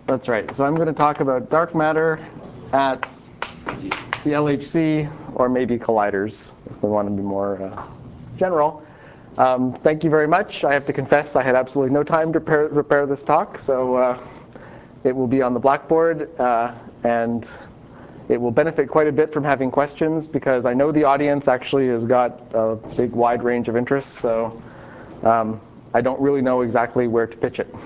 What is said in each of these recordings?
That's right. So I'm going to talk about dark matter at the LHC, or maybe colliders, if we want to be more general. Thank you very much. I have to confess I had absolutely no time to prepare this talk, so it will be on the Blackboard, and it will benefit quite a bit from having questions, because I know the audience actually has got a big wide range of interests, so I don't really know exactly where to pitch it.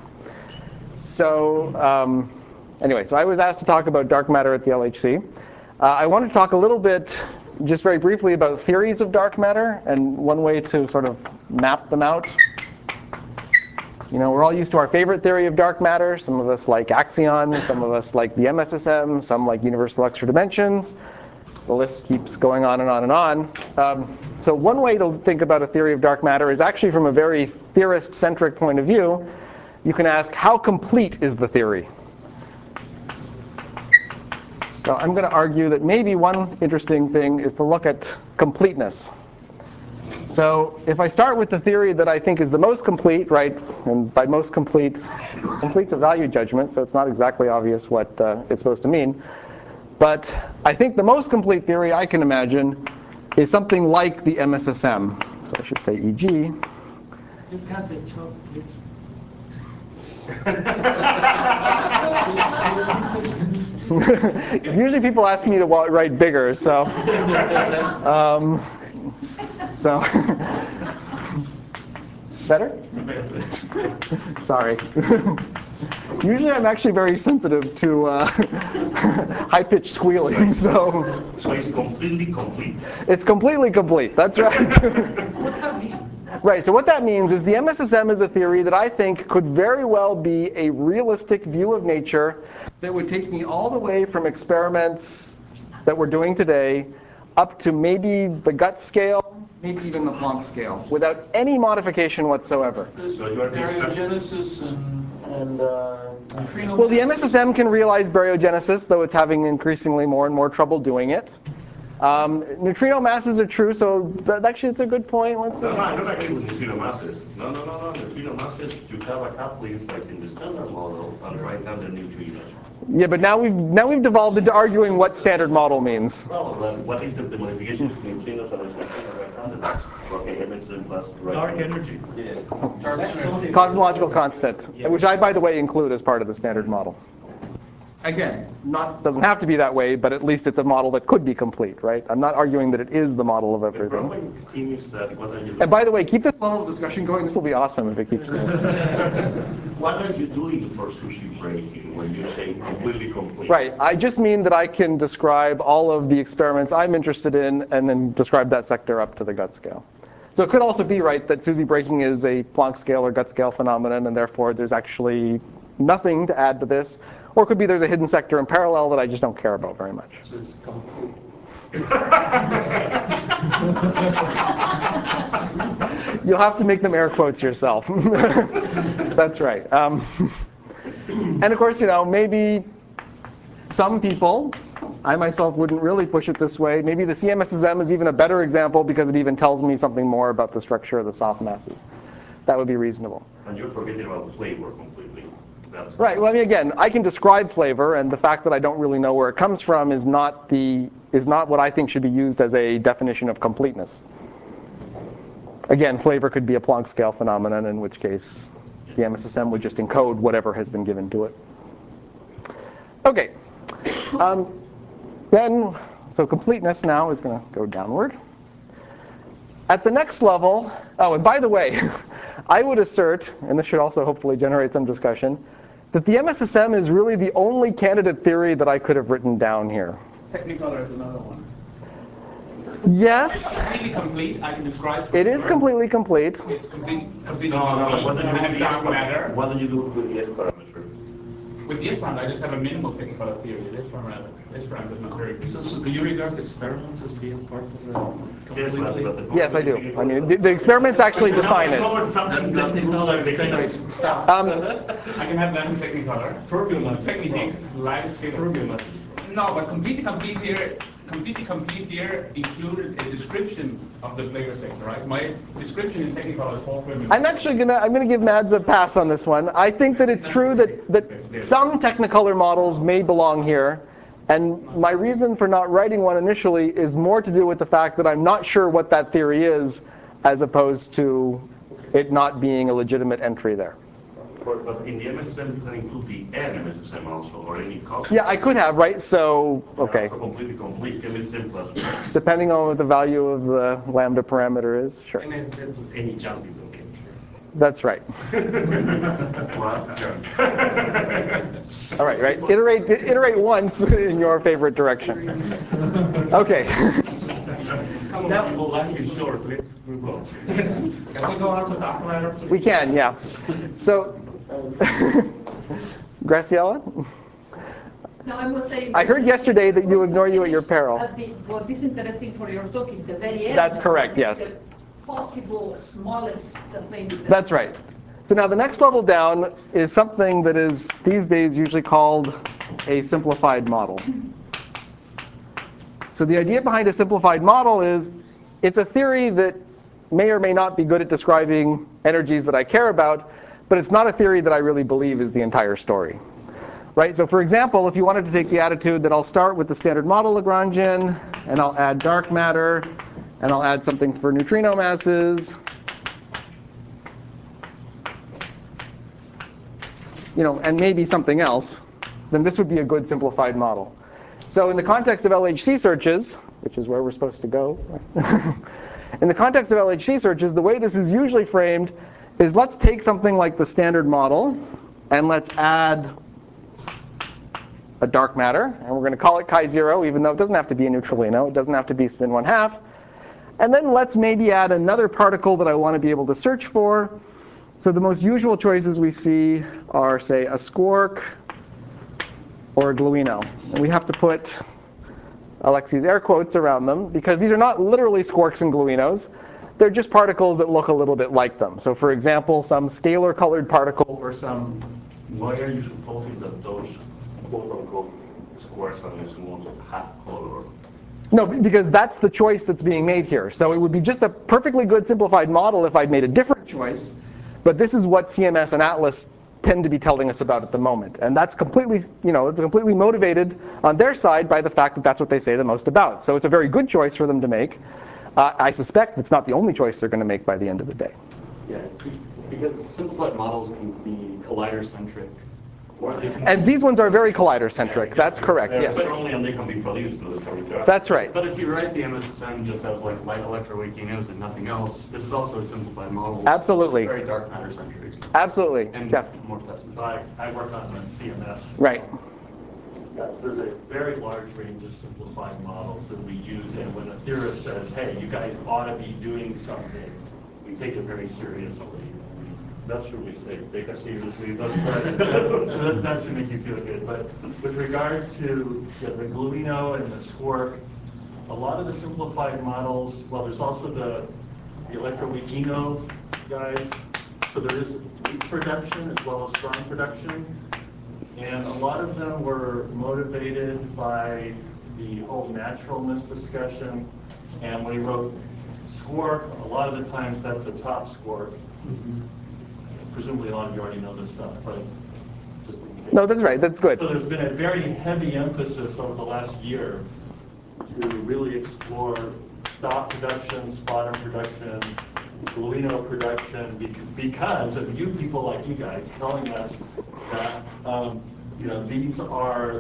So anyway, so I was asked to talk about dark matter at the LHC. I want to talk a little bit, just very briefly, about theories of dark matter, and one way to sort of map them out. You know, we're all used to our favorite theory of dark matter. Some of us like Axion, some of us like the MSSM, some like universal extra dimensions. The list keeps going on and on and on. So one way to think about a theory of dark matter is actually from a very theorist-centric point of view. You can ask, how complete is the theory? So I'm going to argue that maybe one interesting thing is to look at completeness. So if I start with the theory that I think is the most complete, right, and by most complete, complete's a value judgment, so it's not exactly obvious what it's supposed to mean. But I think the most complete theory I can imagine is something like the MSSM. So I should say EG. You got the chalk, please. Usually people ask me to write bigger, so better? Sorry. Usually I'm actually very sensitive to high-pitched squealing, so. So it's completely complete. It's completely complete, that's right. What's that mean? Right, so what that means is the MSSM is a theory that I think could very well be a realistic view of nature that would take me all the way from experiments that we're doing today up to maybe the Guts scale, maybe even the Planck scale, without any modification whatsoever. So you are Baryogenesis and neutrino. Well, the MSSM can realize baryogenesis, though it's having increasingly more and more trouble doing it. Neutrino masses are true, so actually it's a good point. No, I don't agree with neutrino masses. No. Neutrino masses, you have a couplings like in the standard model, and right now they're neutrinos. Yeah, but now we've devolved into arguing what standard model means. Well, what is the modification of neutrinos and neutrinos right now? That's okay, MSSM plus Dark energy. Yes. Dark energy. Cosmological constant, which I, by the way, include as part of the standard model. Again, doesn't have to be that way, but at least it's a model that could be complete, right? I'm not arguing that it is the model of everything. The problem continues that what are you doing? And by the way, keep this level of discussion going. This will be awesome if it keeps going. What are you doing for sushi breaking when you say completely complete? Right. I just mean that I can describe all of the experiments I'm interested in and then describe that sector up to the Guts scale. So it could also be right that SUSY breaking is a Planck scale or Guts scale phenomenon, and therefore there's actually nothing to add to this. Or it could be there's a hidden sector in parallel that I just don't care about very much. So it's complete. You'll have to make them air quotes yourself. That's right. And of course, you know, maybe some people, I myself wouldn't really push it this way. Maybe the CMSSM is even a better example because it even tells me something more about the structure of the soft masses. That would be reasonable. And you're forgetting about the flavor completely. That's Right. Well, I mean, again, I can describe flavor, and the fact that I don't really know where it comes from is not what I think should be used as a definition of completeness. Again, flavor could be a Planck scale phenomenon, in which case the MSSM would just encode whatever has been given to it. Okay. Then, so completeness now is going to go downward. At the next level, oh, and by the way, I would assert, and this should also hopefully generate some discussion, that the MSSM is really the only candidate theory that I could have written down here. Technicolor is another one. Yes. Completely complete. I can describe. It is completely complete. It's completely No. complete. What do you do And with the dark matter. What do you do with the S parameter? With the S parameter, I just have a minimal Technicolor theory. This parameter is not very good. So do you regard experiments as being part of the completely? Yes, I do. I mean, the experiments actually define it. I can have that in Technicolor. Turbulence. Techniques, light scale turbulence. No, but completely complete here. completely complete here included a description of the player sector, right? My description in technical is 4 frames. I'm gonna give Mads a pass on this one. I think that it's true that some Technicolor models may belong here. And my reason for not writing one initially is more to do with the fact that I'm not sure what that theory is, as opposed to it not being a legitimate entry there. But in the MSSM, you can include the N MSSM also, or any cost. Yeah, I could have, right? So, okay. So completely complete, MSSM plus. Depending on what the value of the lambda parameter is, sure. And then just any jump is okay. That's right. Plus jump. All right, right? Iterate once in your favorite direction. Okay. Come on, people, life is short. Let's move on. Can we go on to dark matter, please? We can, yeah. So, Graciela? No, I was saying. I heard yesterday that you ignore you at your peril. What is interesting for your talk is the very end. That's correct, yes. The possible smallest thing. That's right. So now the next level down is something that is these days usually called a simplified model. So the idea behind a simplified model is it's a theory that may or may not be good at describing energies that I care about, but it's not a theory that I really believe is the entire story. Right? So for example, if you wanted to take the attitude that I'll start with the standard model Lagrangian, and I'll add dark matter, and I'll add something for neutrino masses, and maybe something else, then this would be a good simplified model. So in the context of LHC searches, which is where we're supposed to go, in the context of LHC searches, the way this is usually framed is let's take something like the standard model, and let's add a dark matter, and we're going to call it chi0, even though it doesn't have to be a neutralino. It doesn't have to be spin 1/2. And then let's maybe add another particle that I want to be able to search for. So the most usual choices we see are, say, a squark or a gluino. And we have to put Alexi's air quotes around them, because these are not literally squarks and gluinos. They're just particles that look a little bit like them. So for example, some scalar-colored particle or some... Why are you supposing that those quote-unquote squares are the ones that have color? No, because that's the choice that's being made here. So it would be just a perfectly good simplified model if I'd made a different choice. But this is what CMS and Atlas tend to be telling us about at the moment. And that's completely, it's completely motivated on their side by the fact that that's what they say the most about. So it's a very good choice for them to make. I suspect it's not the only choice they're going to make by the end of the day. Yeah, because simplified models can be collider-centric. And these ones are very collider-centric. That's correct, yes. But only and they can be produced. That's right. But if you write the MSSM just as like light electroweak unions and nothing else, this is also a simplified model. Absolutely. Very dark matter-centric. Absolutely. And yeah. more pessimistic. So I work on the CMS. Right. There's a very large range of simplified models that we use, and when a theorist says, hey, you guys ought to be doing something, we take it very seriously. That's what we say. Take us seriously. That should make you feel good. But with regard to the gluino and the squark, a lot of the simplified models, well, there's also the electroweakino guys. So there is weak production as well as strong production. And a lot of them were motivated by the whole naturalness discussion. And when he wrote squark, a lot of the times that's a top squark. Presumably a lot of you already know this stuff, but just in case. No, that's right. That's good. So there's been a very heavy emphasis over the last year to really explore stop production, spotter production, gluino production, because of you people like you guys telling us that these are,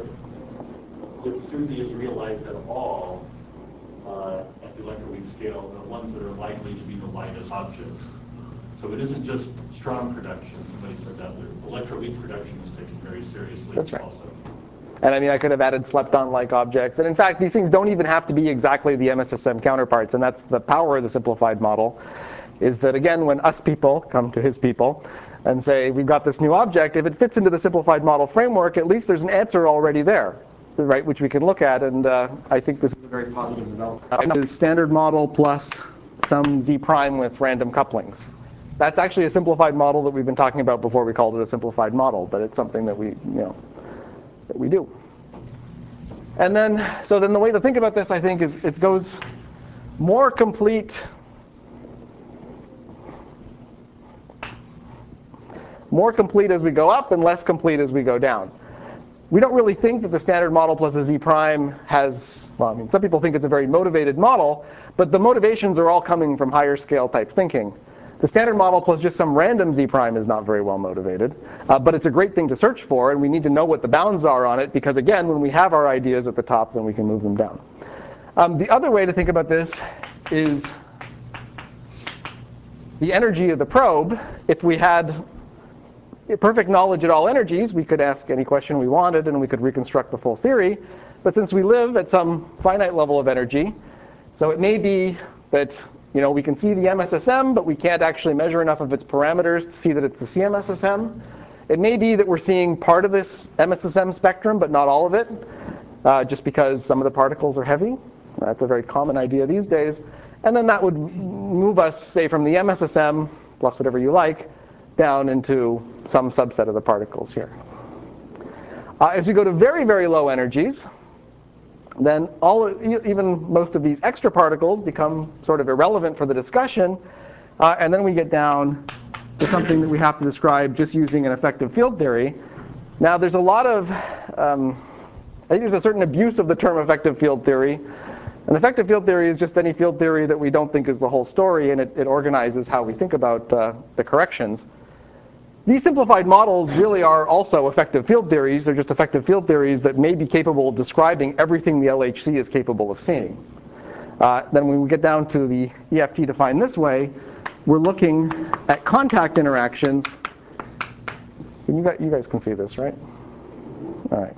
if SUSY is realized at all at the electroweak scale, the ones that are likely to be the lightest objects. So it isn't just strong production. Somebody said that electroweak production is taken very seriously. That's right. Also. And I mean, I could have added slept-on-like objects. And in fact, these things don't even have to be exactly the MSSM counterparts. And that's the power of the simplified model, is that, again, when us people come to his people and say, we've got this new object, if it fits into the simplified model framework, at least there's an answer already there, right, which we can look at. And I think this is a very positive development. Is standard model plus some Z prime with random couplings. That's actually a simplified model that we've been talking about before we called it a simplified model, but it's something that we do. And then, so then the way to think about this, I think, is it goes more complete as we go up and less complete as we go down. We don't really think that the standard model plus a z prime has, well, I mean, some people think it's a very motivated model, but the motivations are all coming from higher scale type thinking. The standard model plus just some random z prime is not very well motivated, but it's a great thing to search for, and we need to know what the bounds are on it, because again, when we have our ideas at the top, then we can move them down. The other way to think about this is the energy of the probe. If we had perfect knowledge at all energies, we could ask any question we wanted, and we could reconstruct the full theory. But since we live at some finite level of energy, so it may be that we can see the MSSM, but we can't actually measure enough of its parameters to see that it's the CMSSM. It may be that we're seeing part of this MSSM spectrum, but not all of it, just because some of the particles are heavy. That's a very common idea these days. And then that would move us, say, from the MSSM, plus whatever you like, down into some subset of the particles here. As we go to very, very low energies, then even most of these extra particles become sort of irrelevant for the discussion, and then we get down to something that we have to describe just using an effective field theory. Now, there's a lot of, I think there's a certain abuse of the term effective field theory. An effective field theory is just any field theory that we don't think is the whole story, and it organizes how we think about the corrections. These simplified models really are also effective field theories. They're just effective field theories that may be capable of describing everything the LHC is capable of seeing. Then when we get down to the EFT defined this way, we're looking at contact interactions. You guys can see this, right? All right.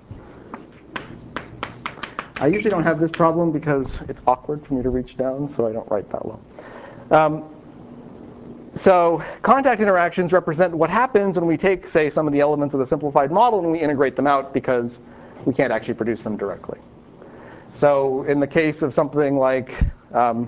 I usually don't have this problem because it's awkward for me to reach down, so I don't write that low. So contact interactions represent what happens when we take, say, some of the elements of the simplified model and we integrate them out because we can't actually produce them directly. So in the case of something like, and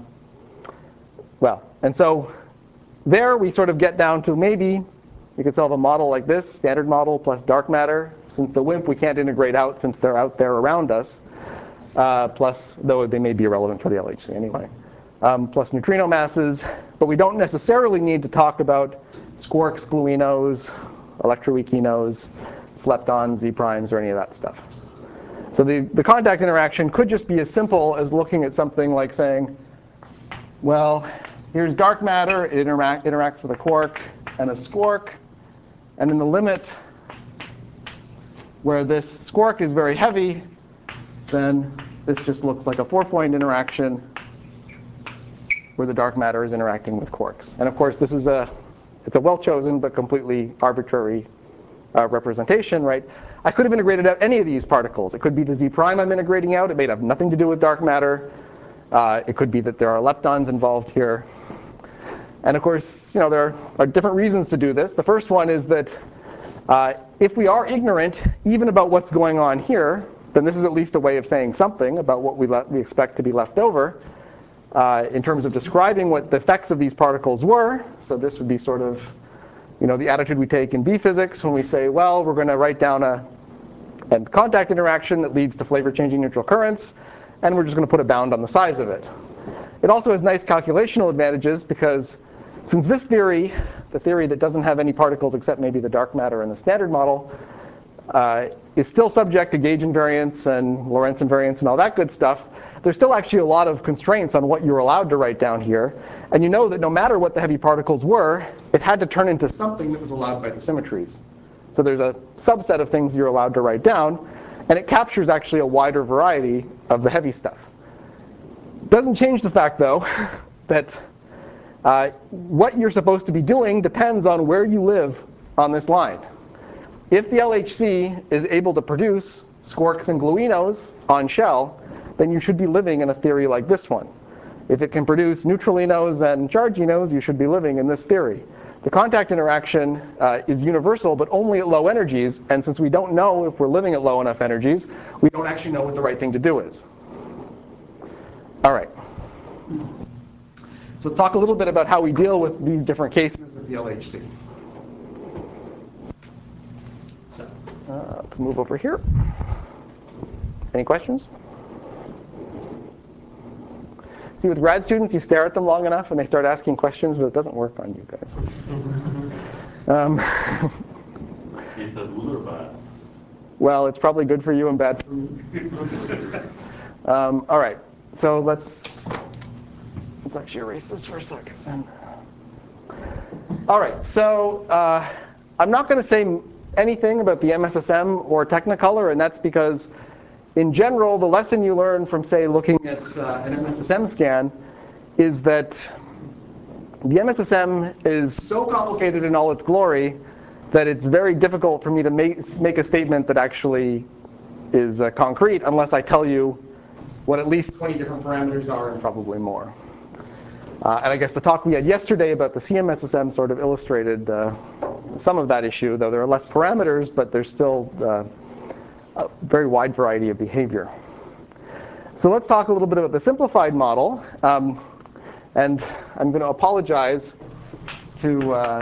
so there we sort of get down to maybe you could solve a model like this, standard model plus dark matter. Since the WIMP we can't integrate out since they're out there around us, plus, though they may be irrelevant for the LHC anyway. Plus neutrino masses, but we don't necessarily need to talk about squarks, gluinos, electroweakinos, leptons, z primes, or any of that stuff. So the contact interaction could just be as simple as looking at something like saying, well, here's dark matter, it interacts with a quark and a squark, and in the limit where this squark is very heavy, then this just looks like a 4-point interaction where the dark matter is interacting with quarks. And of course, this is it's a well-chosen but completely arbitrary representation, right? I could have integrated out any of these particles. It could be the z prime I'm integrating out. It may have nothing to do with dark matter. It could be that there are leptons involved here. And of course, there are different reasons to do this. The first one is that if we are ignorant even about what's going on here, then this is at least a way of saying something about what we expect to be left over. In terms of describing what the effects of these particles were. So this would be sort of, the attitude we take in B physics when we say, well, we're going to write down a contact interaction that leads to flavor-changing neutral currents, and we're just going to put a bound on the size of it. It also has nice calculational advantages because since this theory, the theory that doesn't have any particles except maybe the dark matter in the standard model, is still subject to gauge invariance and Lorentz invariance and all that good stuff, there's still actually a lot of constraints on what you're allowed to write down here. And you know that no matter what the heavy particles were, it had to turn into something that was allowed by the symmetries. So there's a subset of things you're allowed to write down, and it captures actually a wider variety of the heavy stuff. Doesn't change the fact, though, that what you're supposed to be doing depends on where you live on this line. If the LHC is able to produce squarks and gluinos on shell, then you should be living in a theory like this one. If it can produce neutralinos and charginos, you should be living in this theory. The contact interaction is universal, but only at low energies. And since we don't know if we're living at low enough energies, we don't actually know what the right thing to do is. All right. So let's talk a little bit about how we deal with these different cases of the LHC. So let's move over here. Any questions? See, with grad students, you stare at them long enough and they start asking questions, but it doesn't work on you guys. Is that good or bad? Well, it's probably good for you and bad for me. All right, so let's actually erase this for a second. All right, so I'm not going to say anything about the MSSM or Technicolor, and that's because in general, the lesson you learn from, say, looking at an MSSM scan is that the MSSM is so complicated in all its glory that it's very difficult for me to make a statement that actually is concrete unless I tell you what at least 20 different parameters are and probably more. And I guess the talk we had yesterday about the CMSSM sort of illustrated some of that issue, though there are less parameters, but there's still a very wide variety of behavior. So let's talk a little bit about the simplified model. And I'm going to apologize to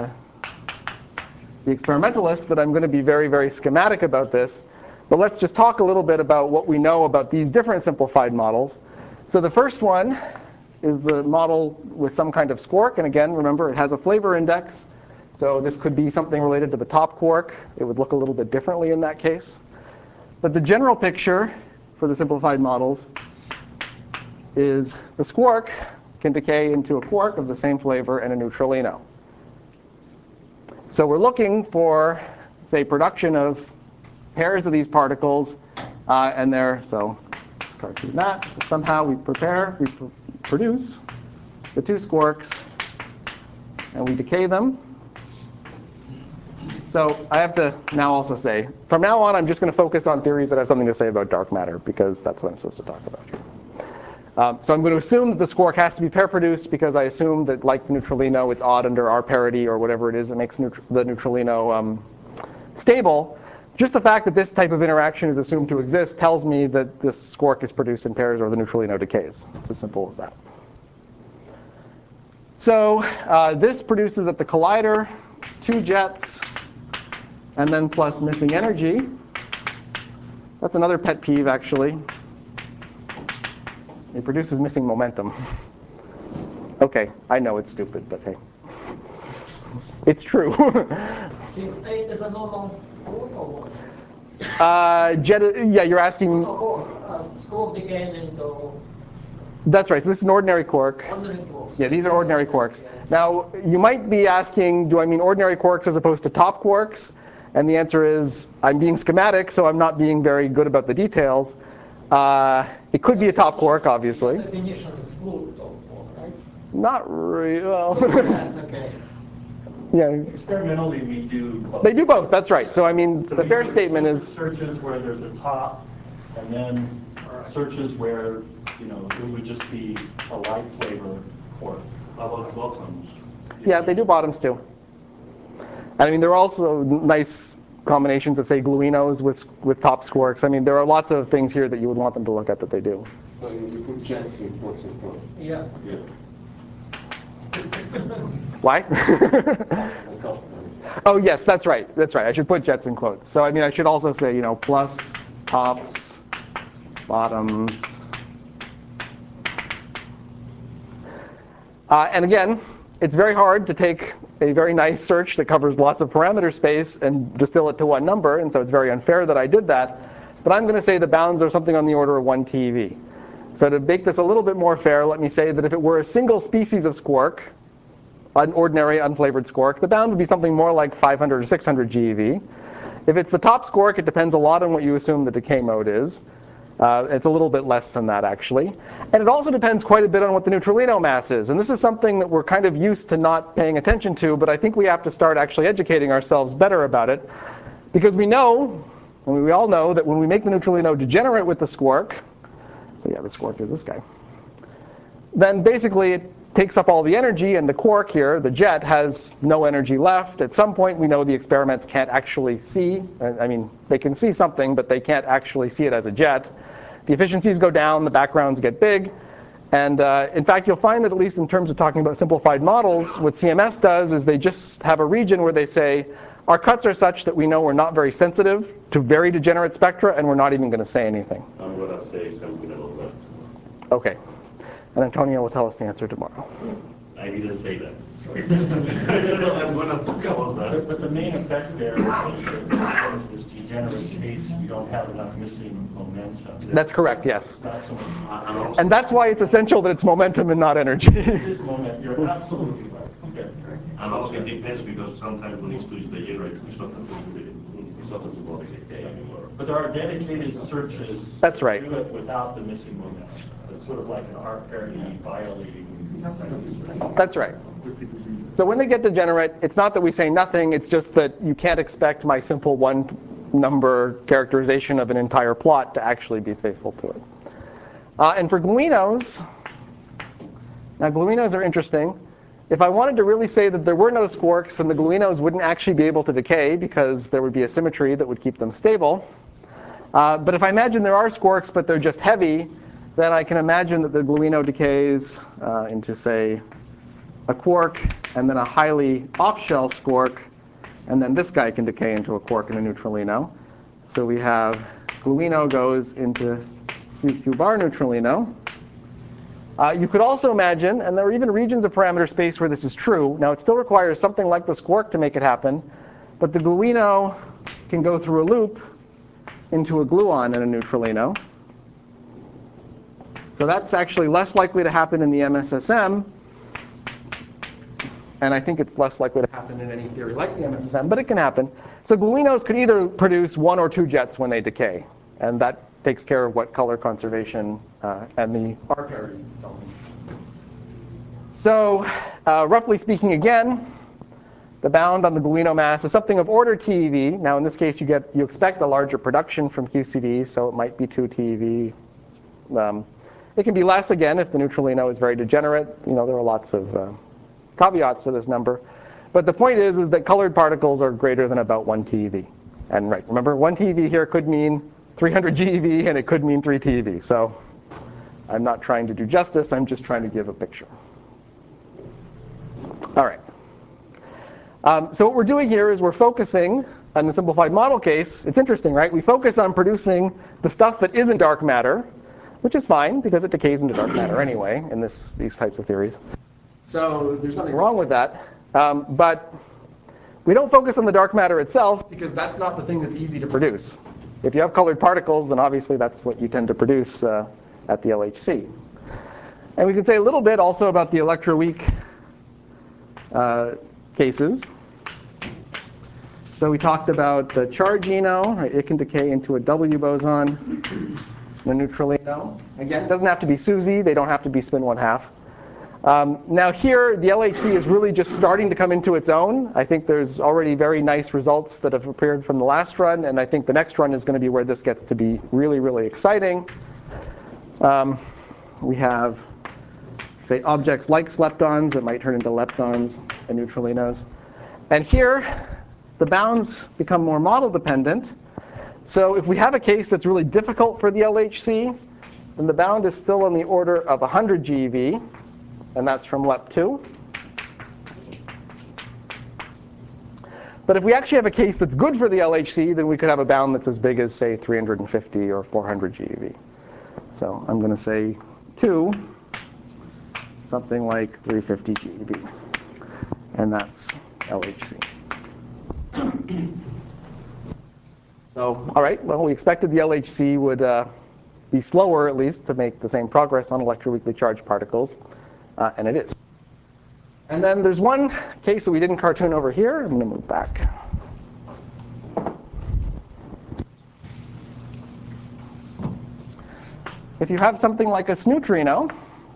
the experimentalists that I'm going to be very, very schematic about this. But let's just talk a little bit about what we know about these different simplified models. So the first one is the model with some kind of squark. And again, remember, it has a flavor index. So this could be something related to the top quark. It would look a little bit differently in that case. But the general picture for the simplified models is the squark can decay into a quark of the same flavor and a neutralino. So we're looking for, say, production of pairs of these particles, and so let's cartoon that. So somehow we produce the two squarks, and we decay them. So I have to now also say, from now on, I'm just going to focus on theories that have something to say about dark matter, because that's what I'm supposed to talk about here. So I'm going to assume that the squark has to be pair produced, because I assume that, like the neutralino, it's odd under R parity or whatever it is that makes the neutralino stable. Just the fact that this type of interaction is assumed to exist tells me that this squark is produced in pairs or the neutralino decays. It's as simple as that. So this produces at the collider 2 jets, and then plus missing energy. That's another pet peeve, actually. It produces missing momentum. OK, I know it's stupid, but hey. It's true. It is a normal core or what? Yeah, you're asking. Squark became into. That's right. So this is an ordinary quark. Ordinary quarks. Yeah, these are ordinary quarks. Now, you might be asking, do I mean ordinary quarks as opposed to top quarks? And the answer is, I'm being schematic, so I'm not being very good about the details. It could be a top quark, obviously. The definition is good top quark, right? Not really. Well. That's okay. Yeah. Experimentally, we do both. They do both. That's right. So I mean, So the we fair do statement is searches where there's a top, and then searches where it would just be a light flavor quark. How about bottoms? Yeah, they do bottoms too. And I mean, there are also nice combinations of, say, gluinos with top squarks. I mean, there are lots of things here that you would want them to look at that they do. So you put jets in quotes and quotes. Yeah. Yeah. Why? Oh, yes, that's right. That's right. I should put jets in quotes. So I mean, I should also say, plus, tops, bottoms. And again, it's very hard to take a very nice search that covers lots of parameter space and distill it to one number, and so it's very unfair that I did that. But I'm going to say the bounds are something on the order of 1 TeV. So to make this a little bit more fair, let me say that if it were a single species of squark, an ordinary unflavored squark, the bound would be something more like 500 or 600 GeV. If it's the top squark, it depends a lot on what you assume the decay mode is. It's a little bit less than that, actually. And it also depends quite a bit on what the neutralino mass is. And this is something that we're kind of used to not paying attention to, but I think we have to start actually educating ourselves better about it. Because we know, and we all know, that when we make the neutralino degenerate with the squark, so yeah, the squark is this guy, then basically it takes up all the energy, and the quark here, the jet, has no energy left. At some point, we know the experiments can't actually see. I mean, they can see something, but they can't actually see it as a jet. The efficiencies go down, the backgrounds get big. And in fact, you'll find that at least in terms of talking about simplified models, what CMS does is they just have a region where they say, our cuts are such that we know we're not very sensitive to very degenerate spectra, and we're not even going to say anything. And what to say something about that. Okay. And Antonio will tell us the answer tomorrow. I didn't say that. I said I'm going to talk about that. But the main effect there is that in this degenerate case, you don't have enough missing momentum. That's correct, yes. It's not so much. And also, And that's why it's essential that it's momentum and not energy. It is momentum. You're absolutely right. Okay. and also it depends because sometimes when it's too degenerate, it's not going to go decay anymore. But there are dedicated searches. That's right. that do it without the missing momentum. It's sort of like an R parity violating type of search. That's right. So when they get degenerate, it's not that we say nothing, it's just that you can't expect my simple one number characterization of an entire plot to actually be faithful to it. And for gluinos, now gluinos are interesting. If I wanted to really say that there were no squarks, then the gluinos wouldn't actually be able to decay because there would be a symmetry that would keep them stable. But if I imagine there are squarks, but they're just heavy, then I can imagine that the gluino decays into, say, a quark, and then a highly off-shell squark, and then this guy can decay into a quark and a neutralino. So we have gluino goes into QQ bar neutralino. You could also imagine, and there are even regions of parameter space where this is true. Now, it still requires something like the squark to make it happen, but the gluino can go through a loop into a gluon and a neutralino. So that's actually less likely to happen in the MSSM, and I think it's less likely to happen in any theory like the MSSM, but it can happen. So gluinos could either produce 1 or 2 jets when they decay, and that takes care of what color conservation and the R parity element. So roughly speaking again, the bound on the gluino mass is something of order TeV. Now in this case you expect a larger production from QCD, so it might be 2 TeV. It can be less again if the neutralino is very degenerate. There are lots of caveats to this number. But the point is that colored particles are greater than about 1 TeV. And right, remember 1 TeV here could mean 300 GeV and it could mean 3 TeV. So I'm not trying to do justice, I'm just trying to give a picture. All right. So what we're doing here is we're focusing on the simplified model case. It's interesting, right? We focus on producing the stuff that isn't dark matter, which is fine because it decays into dark matter anyway in these types of theories. So there's nothing wrong with that. But we don't focus on the dark matter itself because that's not the thing that's easy to produce. If you have colored particles, then obviously that's what you tend to produce at the LHC. And we can say a little bit also about the electroweak cases. So we talked about the chargino. Right? It can decay into a W boson. The neutralino. Again, it doesn't have to be SUSY. They don't have to be spin 1/2. Now here, the LHC is really just starting to come into its own. I think there's already very nice results that have appeared from the last run, and I think the next run is going to be where this gets to be really, really exciting. We have, say, objects like sleptons that might turn into leptons and neutralinos. And here, the bounds become more model dependent. So if we have a case that's really difficult for the LHC, then the bound is still on the order of 100 GeV, and that's from LEP2. But if we actually have a case that's good for the LHC, then we could have a bound that's as big as, say, 350 or 400 GeV. So I'm going to say 2, something like 350 GeV, and that's LHC. So, all right, well, we expected the LHC would be slower, at least, to make the same progress on electroweakly charged particles, and it is. And then there's one case that we didn't cartoon over here. I'm going to move back. If you have something like a sneutrino,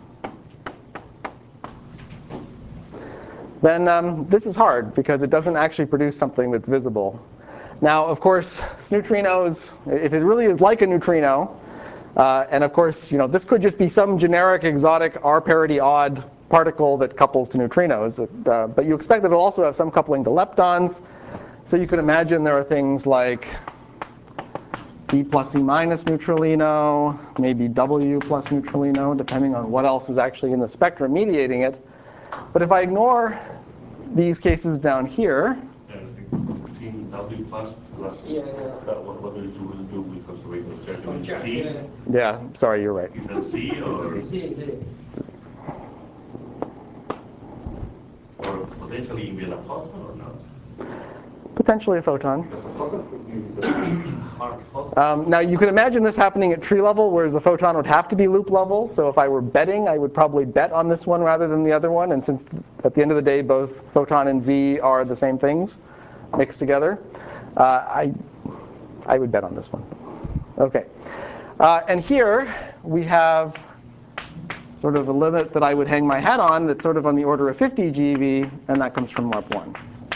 then this is hard because it doesn't actually produce something that's visible. Now, of course, neutrinos, if it really is like a neutrino, and of course, this could just be some generic exotic R parity odd particle that couples to neutrinos, but you expect that it'll also have some coupling to leptons. So you could imagine there are things like E plus E minus neutralino, maybe W plus neutralino, depending on what else is actually in the spectrum mediating it. But if I ignore these cases down here, W plus, what do you do with conservation? double check. Z? Yeah, sorry, you're right. Is that Z or potentially even a photon or not? Potentially a photon. Because the photon could be the Hard photon. Now you can imagine this happening at tree level, whereas a photon would have to be loop level. So if I were betting, I would probably bet on this one rather than the other one. And since at the end of the day, both photon and Z are the same things mixed together, I would bet on this one. Okay. And here we have sort of a limit that I would hang my hat on that's sort of on the order of 50 GeV, and that comes from LEP1.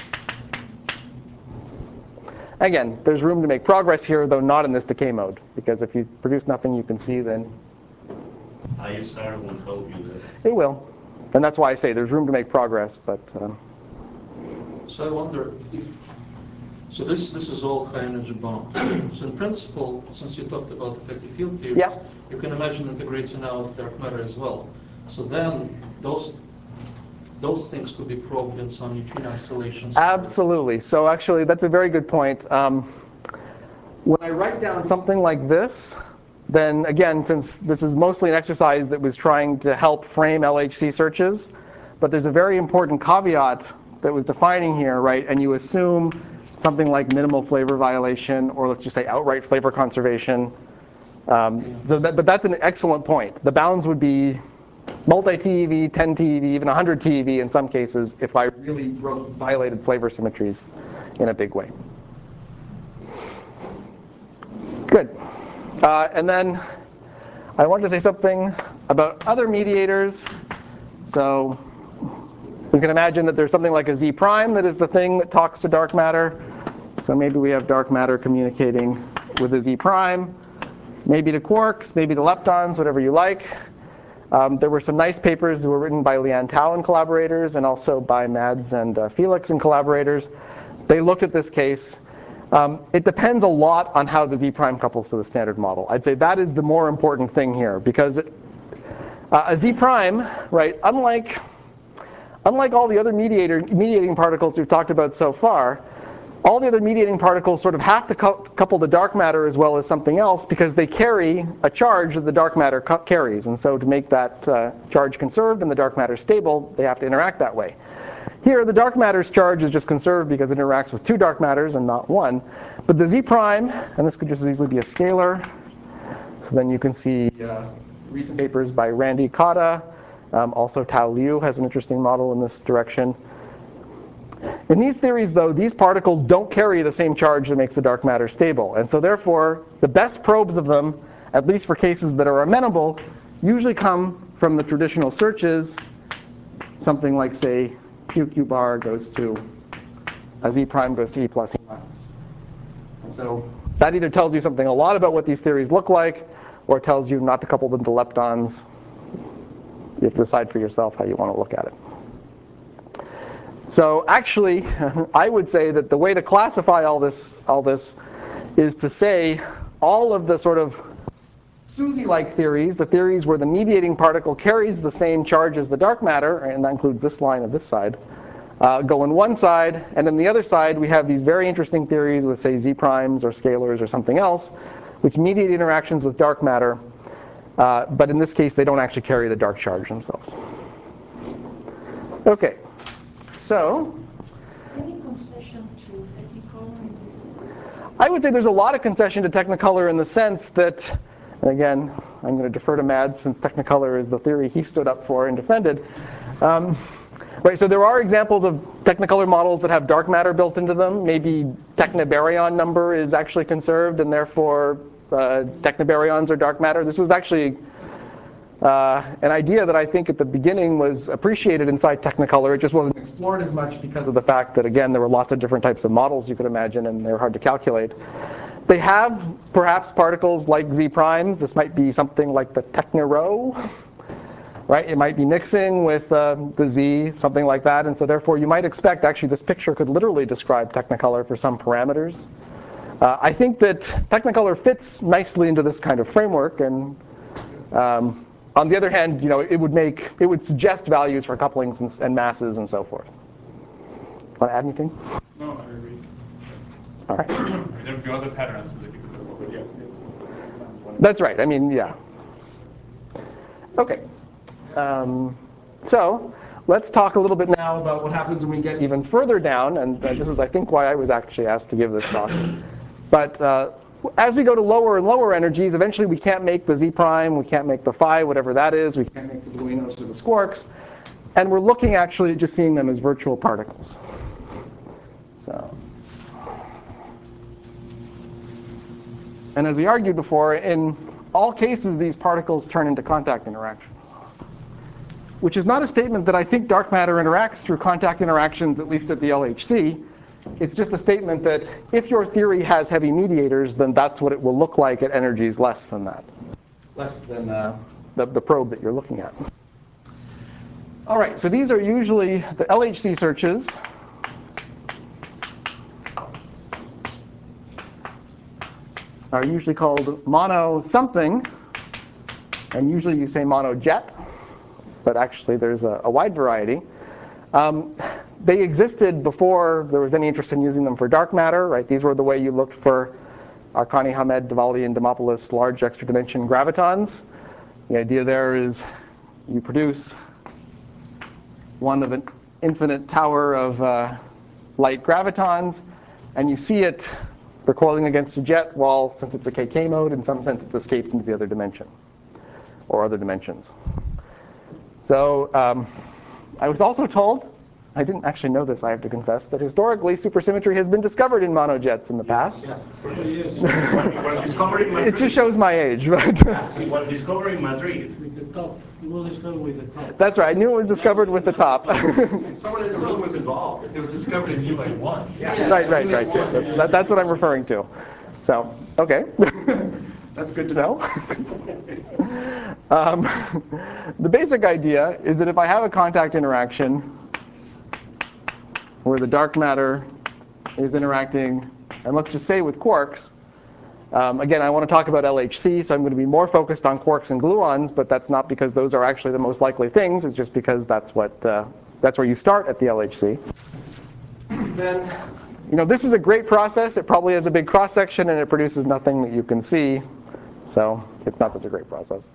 Again, there's room to make progress here, though not in this decay mode, because if you produce nothing you can see, then ISR won't help you there. it will. And that's why I say there's room to make progress, but So I wonder if, so this is all high energy bonds. So in principle, since you talked about effective field theories, yeah. you can imagine integrating out dark matter as well. So then those things could be probed in some neutrino installations. Absolutely. So actually, that's a very good point. When I write down something like this, then again, since this is mostly an exercise that was trying to help frame LHC searches, but there's a very important caveat that was defining here, right? And you assume something like minimal flavor violation, or let's just say outright flavor conservation. But that's an excellent point. The bounds would be multi-TeV, 10 TeV, even 100 TeV in some cases if I really violated flavor symmetries in a big way. Good. And then I wanted to say something about other mediators. So we can imagine that there's something like a Z prime that is the thing that talks to dark matter. So maybe we have dark matter communicating with a Z prime, maybe to quarks, maybe to leptons, whatever you like. There were some nice papers that were written by Lian Tao and collaborators, and also by Mads and Felix and collaborators. They looked at this case. It depends a lot on how the Z prime couples to the standard model. I'd say that is the more important thing here, because a Z prime, right, unlike all the other mediating particles we've talked about so far, all the other mediating particles sort of have to couple to dark matter as well as something else, because they carry a charge that the dark matter carries. And so to make that charge conserved and the dark matter stable, they have to interact that way. Here, the dark matter's charge is just conserved because it interacts with two dark matters and not one. But the Z prime, and this could just as easily be a scalar. So then you can see recent papers by Randy Cotta. Also, Tao Liu has an interesting model in this direction. In these theories, though, these particles don't carry the same charge that makes the dark matter stable. And so therefore, the best probes of them, at least for cases that are amenable, usually come from the traditional searches. Something like, say, PQ bar goes to a Z prime goes to E plus E minus. And so that either tells you something a lot about what these theories look like, or tells you not to couple them to leptons. You have to decide for yourself how you want to look at it. So actually, I would say that the way to classify all this is to say all of the sort of SUSY-like theories, the theories where the mediating particle carries the same charge as the dark matter, and that includes this line of this side, go on one side, and on the other side we have these very interesting theories with, say, Z primes or scalars or something else, which mediate interactions with dark matter, but in this case they don't actually carry the dark charge themselves. Okay. So, Any concession to Technicolor in this? I would say there's a lot of concession to Technicolor in the sense that, and again, I'm going to defer to Mads since Technicolor is the theory he stood up for and defended. Right, so there are examples of Technicolor models that have dark matter built into them. Maybe technobaryon number is actually conserved, and therefore technobaryons are dark matter. This was actually an idea that I think at the beginning was appreciated inside Technicolor. It just wasn't explored as much because of the fact that, again, there were lots of different types of models you could imagine, and they were hard to calculate. They have perhaps particles like Z primes. This might be something like the TechnoRho, right? It might be mixing with the Z, something like that. And so therefore, you might expect, actually, this picture could literally describe Technicolor for some parameters. I think that Technicolor fits nicely into this kind of framework, and on the other hand, you know, it would suggest values for couplings and masses and so forth. Want to add anything? No, I agree. All right. There are other patterns that you could look for, but yes. That's right. I mean, yeah. Okay. So let's talk a little bit now about what happens when we get even further down. And this is, I think, why I was actually asked to give this talk. But as we go to lower and lower energies, eventually we can't make the Z prime, we can't make the phi, whatever that is. We can't make the gluinos or the squarks. And we're looking actually at just seeing them as virtual particles. So, and as we argued before, in all cases, these particles turn into contact interactions, which is not a statement that I think dark matter interacts through contact interactions, at least at the LHC. It's just a statement that if your theory has heavy mediators, then that's what it will look like at energies less than that, less than the probe that you're looking at. All right, so these are usually the LHC searches. Are usually called mono something, and usually you say mono jet, but actually there's a wide variety. They existed before there was any interest in using them for dark matter, right? These were the way you looked for Arkani, Hamed, Dvali, and Dimopoulos large extra dimension gravitons. The idea there is you produce one of an infinite tower of light gravitons, and you see it recoiling against a jet, while since it's a KK mode, in some sense it's escaped into the other dimension, or other dimensions. So I was also told, I didn't actually know this, I have to confess, that historically supersymmetry has been discovered in monojets in the past. Yes, was discovered in Madrid. It just shows my age. But It was discovered in Madrid. With the top. It was discovered with the top. that's right, I knew it was discovered with the top. Someone in the room was involved. It was discovered in UA1. Yeah. Right. Yeah, that's what I'm referring to. So, okay. That's good to know. The basic idea is that if I have a contact interaction where the dark matter is interacting, and let's just say with quarks, again, I want to talk about LHC, so I'm going to be more focused on quarks and gluons, but that's not because those are actually the most likely things. It's just because that's where you start at the LHC. Then, this is a great process. It probably has a big cross-section, and it produces nothing that you can see. So it's not such a great process.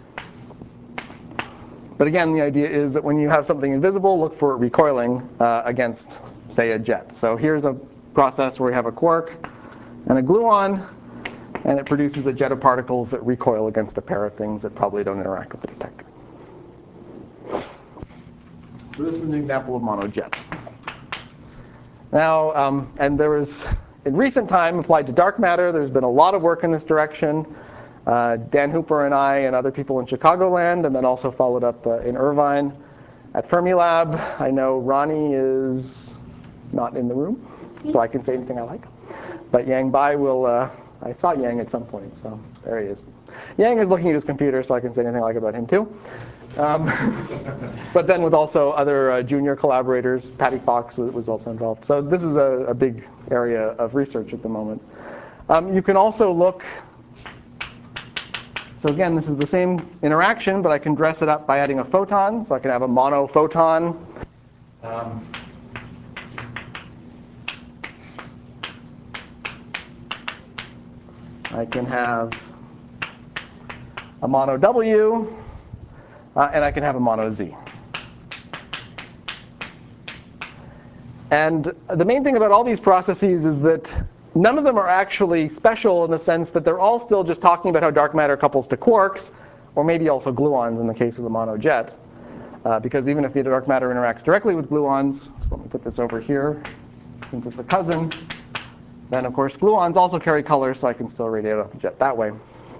But again, the idea is that when you have something invisible, look for it recoiling against, say, a jet. So here's a process where we have a quark and a gluon, and it produces a jet of particles that recoil against a pair of things that probably don't interact with the detector. So this is an example of monojet. Now, and there was, in recent time, applied to dark matter, there's been a lot of work in this direction. Dan Hooper and I and other people in Chicagoland, and then also followed up in Irvine. At Fermilab, I know Ronnie is not in the room, so I can say anything I like. But Yang Bai will, I saw Yang at some point, so there he is. Yang is looking at his computer, so I can say anything I like about him too. But then with also other junior collaborators, Patty Fox was also involved. So this is a big area of research at the moment. You can also look. So again, this is the same interaction, but I can dress it up by adding a photon. So I can have a monophoton. I can have a mono W, and I can have a mono Z. And the main thing about all these processes is that none of them are actually special in the sense that they're all still just talking about how dark matter couples to quarks, or maybe also gluons in the case of the monojet. Because even if the dark matter interacts directly with gluons, so let me put this over here, since it's a cousin, then of course gluons also carry color, so I can still radiate off the jet that way.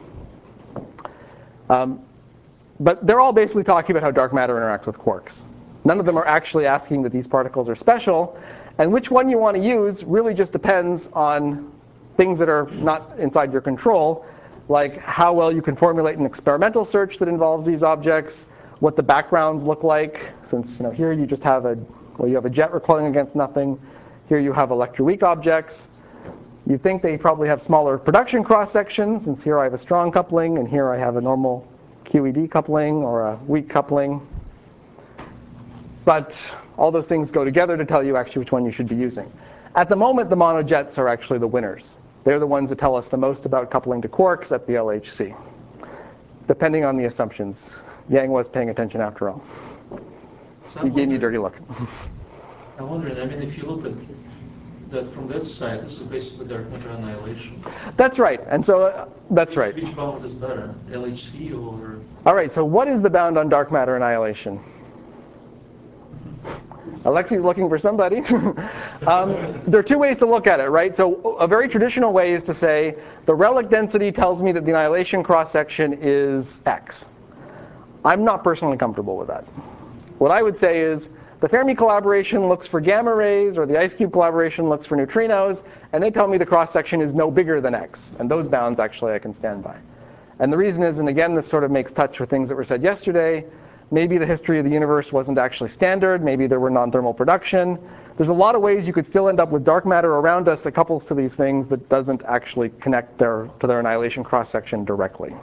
But they're all basically talking about how dark matter interacts with quarks. None of them are actually asking that these particles are special. And which one you want to use really just depends on things that are not inside your control, like how well you can formulate an experimental search that involves these objects, what the backgrounds look like. Since here you just have you have a jet recoiling against nothing. Here you have electroweak objects. You think they probably have smaller production cross-sections, since here I have a strong coupling, and here I have a normal QED coupling or a weak coupling. But all those things go together to tell you actually which one you should be using. At the moment, the monojets are actually the winners. They're the ones that tell us the most about coupling to quarks at the LHC, depending on the assumptions. Yang was paying attention after all. He gave me a dirty look. I'm wondering, I mean, if you look at that from that side, this is basically dark matter annihilation. That's right, and so that's right. Which bound is better, LHC or? All right, so what is the bound on dark matter annihilation? Alexi's looking for somebody. There are two ways to look at it, right? So a very traditional way is to say the relic density tells me that the annihilation cross-section is X. I'm not personally comfortable with that. What I would say is the Fermi collaboration looks for gamma rays, or the IceCube collaboration looks for neutrinos, and they tell me the cross-section is no bigger than X. And those bounds, actually, I can stand by. And the reason is, and again, this sort of makes touch with things that were said yesterday, maybe the history of the universe wasn't actually standard. Maybe there were non-thermal production. There's a lot of ways you could still end up with dark matter around us that couples to these things that doesn't actually connect to their annihilation cross-section directly.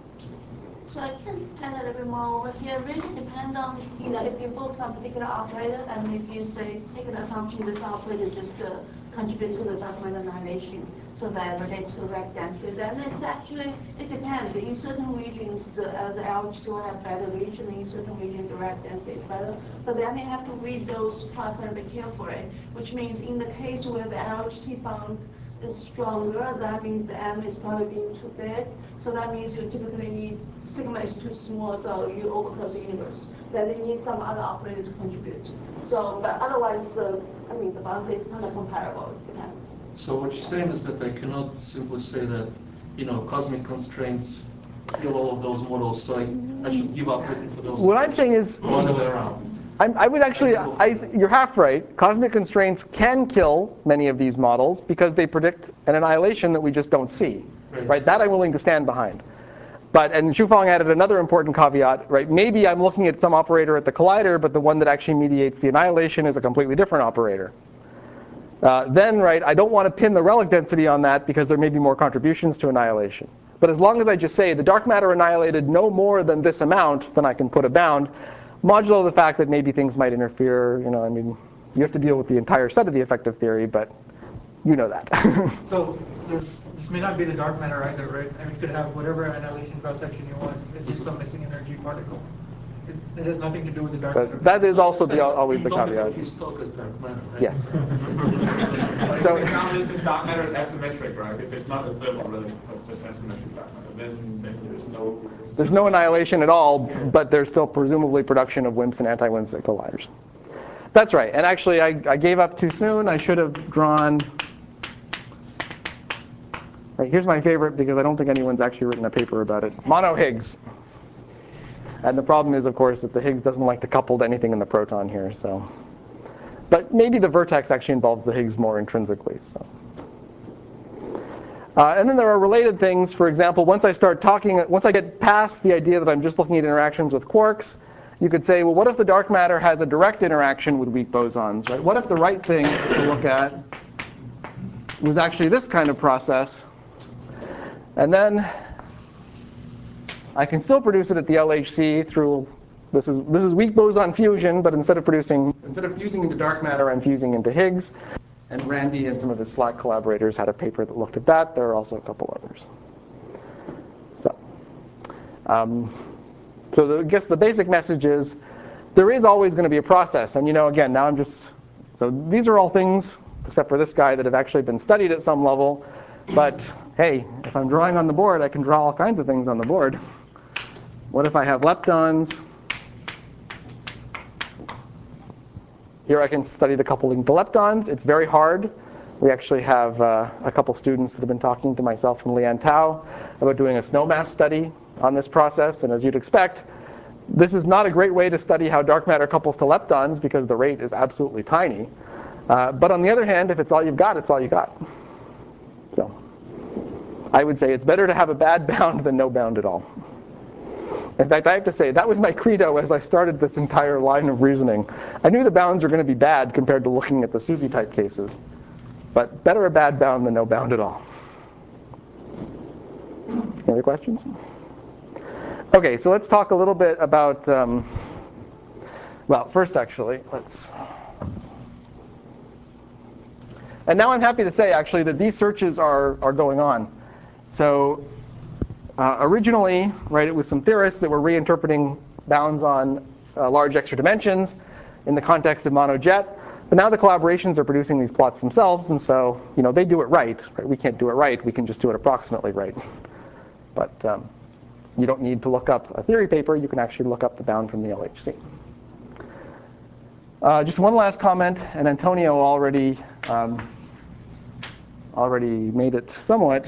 So I can add a little bit more over here. Really depends on, if you focus on particular operator, and if you say, take an assumption this operator just contribute to the dark matter annihilation, so that relates to the Reich density, then it's actually, it depends. In certain regions, the LHC will have better region. In certain regions, the Reich density is better. But then you have to read those parts a little bit carefully, which means in the case where the LHC bond is stronger, that means the M is probably being too big. So that means you typically need sigma is too small, so you overclose the universe. Then you need some other operator to contribute. So, but otherwise, the boundary is kind of comparable. It depends. So what you're saying is that I cannot simply say that, cosmic constraints kill all of those models, so I should give up looking for those. What I'm saying is, the other way around. I would actually, you're half right. Cosmic constraints can kill many of these models because they predict an annihilation that we just don't see. Right? That I'm willing to stand behind. And Xufang added another important caveat, right? Maybe I'm looking at some operator at the collider, but the one that actually mediates the annihilation is a completely different operator. Then, right, I don't want to pin the relic density on that because there may be more contributions to annihilation. But as long as I just say the dark matter annihilated no more than this amount, then I can put a bound, modulo the fact that maybe things might interfere. You have to deal with the entire set of the effective theory, but you know that. So this may not be the dark matter either, right? I mean, you could have whatever annihilation cross-section you want. It's just some missing energy particle. It has nothing to do with the dark matter. That is also always the caveat. If you talk as dark matter, right? Yes. So if dark matter is asymmetric, right? If it's not a thermal relic, but just asymmetric dark matter, then there's no annihilation at all, but there's still presumably production of WIMPs and anti-WIMPs at colliders. That's right. And actually, I gave up too soon. I should have drawn. Right, here's my favorite because I don't think anyone's actually written a paper about it. Mono-Higgs. And the problem is, of course, that the Higgs doesn't like to couple to anything in the proton here. So, but maybe the vertex actually involves the Higgs more intrinsically. So. And then there are related things. For example, once I get past the idea that I'm just looking at interactions with quarks, you could say, well, what if the dark matter has a direct interaction with weak bosons, right? What if the right thing to look at was actually this kind of process? And then I can still produce it at the LHC through, this is weak boson fusion, but instead of fusing into dark matter, I'm fusing into Higgs. And Randy and some of his SLAC collaborators had a paper that looked at that. There are also a couple others. So I guess the basic message is there is always going to be a process. And again, now so these are all things, except for this guy, that have actually been studied at some level. But hey, if I'm drawing on the board, I can draw all kinds of things on the board. What if I have leptons? Here I can study the coupling to leptons. It's very hard. We actually have a couple students that have been talking to myself and Lian Tao about doing a snowmass study on this process. And as you'd expect, this is not a great way to study how dark matter couples to leptons because the rate is absolutely tiny. But on the other hand, if it's all you've got, it's all you got. So I would say it's better to have a bad bound than no bound at all. In fact, I have to say, that was my credo as I started this entire line of reasoning. I knew the bounds were going to be bad compared to looking at the SUSY-type cases. But better a bad bound than no bound at all. Any other questions? OK, so let's talk a little bit about, well, first actually, And now I'm happy to say, actually, that these searches are going on. So originally, right, it was some theorists that were reinterpreting bounds on large extra dimensions in the context of monojet. But now the collaborations are producing these plots themselves, and so they do it right. We can't do it right. We can just do it approximately right. But you don't need to look up a theory paper. You can actually look up the bound from the LHC. Just one last comment, and Antonio already made it somewhat.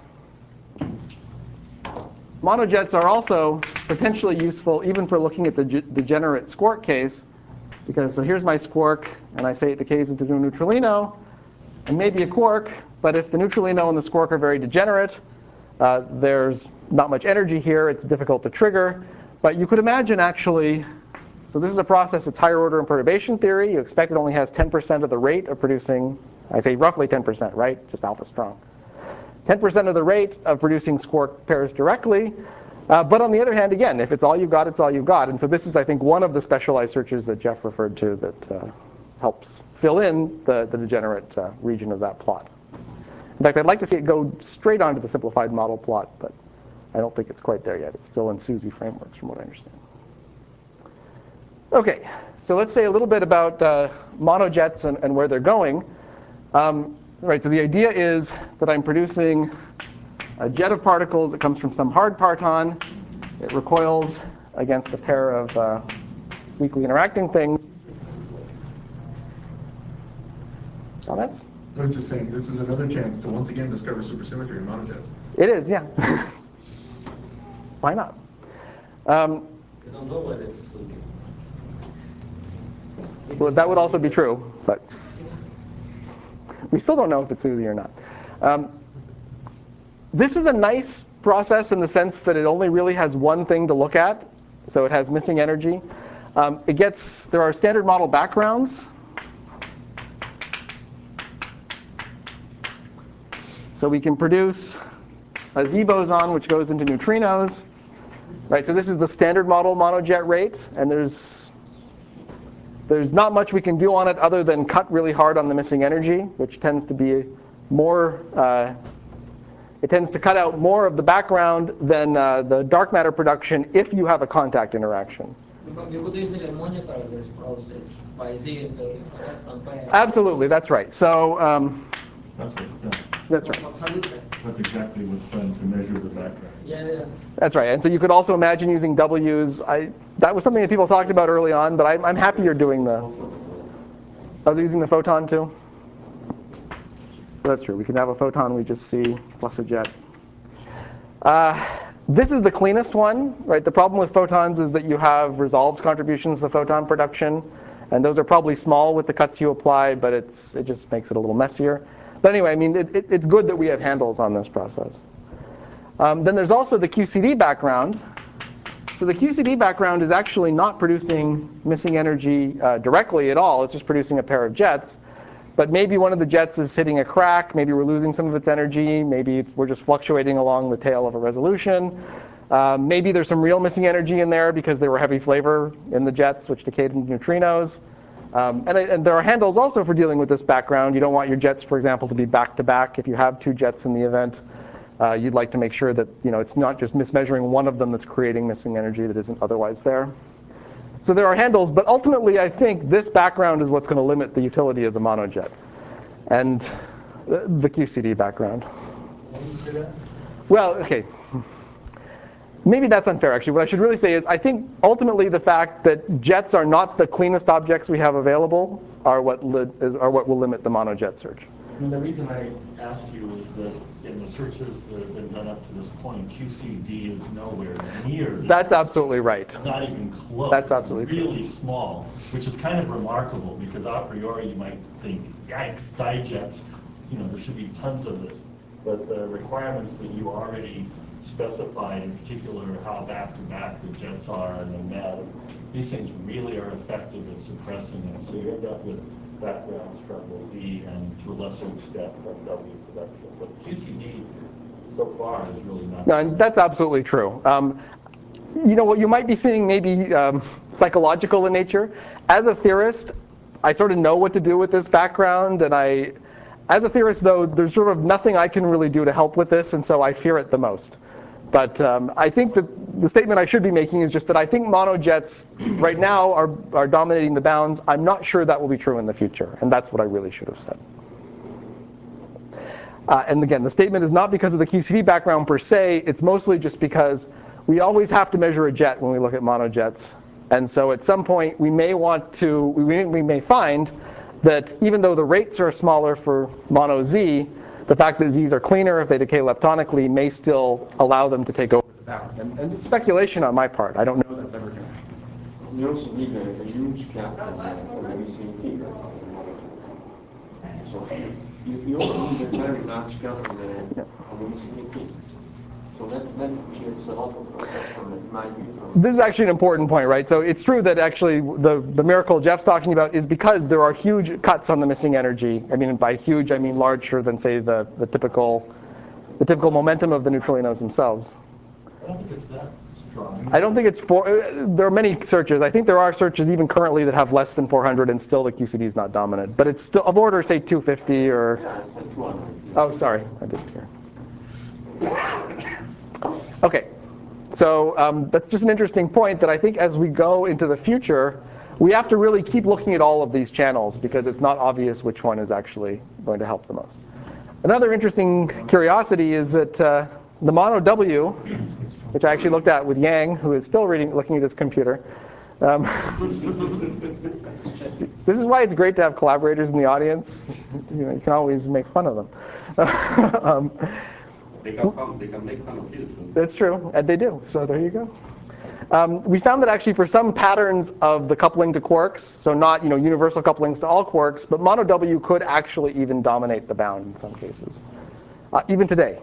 Monojets are also potentially useful even for looking at the degenerate squark case, because so here's my squark, and I say it decays into a neutralino, and maybe a quark, but if the neutralino and the squark are very degenerate, there's not much energy here. It's difficult to trigger. But you could imagine, actually, so this is a process that's higher order in perturbation theory. You expect it only has 10% of the rate of producing, I say roughly 10%, right? Just alpha strong. 10% of the rate of producing squark pairs directly. But on the other hand, again, if it's all you've got, it's all you've got. And so this is, I think, one of the specialized searches that Jeff referred to that helps fill in the degenerate region of that plot. In fact, I'd like to see it go straight onto the simplified model plot, but I don't think it's quite there yet. It's still in SUSY frameworks, from what I understand. OK, so let's say a little bit about monojets and where they're going. Right, so the idea is that I'm producing a jet of particles that comes from some hard parton. It recoils against a pair of weakly interacting things. Comments? I was just saying, this is another chance to once again discover supersymmetry in monojets. It is, yeah. Why not? I don't know whether it's SUSY. Well, that would also be true, but we still don't know if it's SUSY or not. This is a nice process in the sense that it only really has one thing to look at. So it has missing energy. There are standard model backgrounds. So we can produce a Z boson, which goes into neutrinos. Right, so this is the standard model monojet rate. And there's not much we can do on it other than cut really hard on the missing energy, which tends to be more, it tends to cut out more of the background than the dark matter production if you have a contact interaction. You could easily monitor this process by Z. Absolutely, that's right. So That's what's done. that's right. That's exactly what's done to measure the background. Yeah. That's right. And so you could also imagine using W's. That was something that people talked about early on, but I'm happy you're doing the. Are they using the photon too? So that's true. We can have a photon we just see plus a jet. This is the cleanest one, right? The problem with photons is that you have resolved contributions to photon production, and those are probably small with the cuts you apply, but it just makes it a little messier. But anyway, I mean, it's good that we have handles on this process. Then there's also the QCD background. So the QCD background is actually not producing missing energy directly at all. It's just producing a pair of jets. But maybe one of the jets is hitting a crack. Maybe we're losing some of its energy. Maybe we're just fluctuating along the tail of a resolution. Maybe there's some real missing energy in there because there were heavy flavor in the jets, which decayed into neutrinos. And there are handles also for dealing with this background. You don't want your jets, for example, to be back-to-back. If you have two jets in the event, you'd like to make sure that it's not just mismeasuring one of them that's creating missing energy that isn't otherwise there. So there are handles, but ultimately I think this background is what's going to limit the utility of the monojet and the QCD background. Well, okay. Maybe that's unfair, actually. What I should really say is I think ultimately the fact that jets are not the cleanest objects we have available are what will limit the monojet search. And the reason I asked you is that in the searches that have been done up to this point, QCD is nowhere near. That's absolutely right. Not even close. That's absolutely really small, which is kind of remarkable because a priori you might think, yikes, dijets, there should be tons of this. But the requirements that you already specified, in particular how back-to-back the jets are and the MEV, these things really are effective at suppressing it. So you end up with backgrounds from the Z and to a lesser extent from W production. But QCD so far is really not. No, and that's absolutely true. What you might be seeing maybe psychological in nature. As a theorist, I sort of know what to do with this background, and As a theorist, though, there's sort of nothing I can really do to help with this, and so I fear it the most. But I think that the statement I should be making is just that I think monojets right now are dominating the bounds. I'm not sure that will be true in the future, and that's what I really should have said. And again, the statement is not because of the QCD background per se. It's mostly just because we always have to measure a jet when we look at monojets. And so at some point, we may find that even though the rates are smaller for mono Z, the fact that Z's are cleaner if they decay leptonically may still allow them to take over the bound. And it's speculation on my part. I don't know that's ever going to happen. You also need a huge cap on the MCT. So you also need a very large cap on the MCT. So that changes a lot of cross-section, in my view. This is actually an important point, right? So it's true that actually the miracle Jeff's talking about is because there are huge cuts on the missing energy. I mean, by huge, I mean larger than, say, the typical momentum of the neutralinos themselves. I don't think it's that strong. I don't think it's there are many searches. I think there are searches even currently that have less than 400 and still the QCD is not dominant. But it's still of order, say, 250 or... Yeah, I said 200. Oh, sorry. I didn't hear. Okay. So that's just an interesting point that I think as we go into the future, we have to really keep looking at all of these channels because it's not obvious which one is actually going to help the most. Another interesting curiosity is that the mono W, which I actually looked at with Yang, who is still looking at his computer. This is why it's great to have collaborators in the audience. You can always make fun of them. They can make fun of you. That's true, and they do. So there you go. We found that actually for some patterns of the coupling to quarks, so not universal couplings to all quarks, but mono W could actually even dominate the bound in some cases, even today.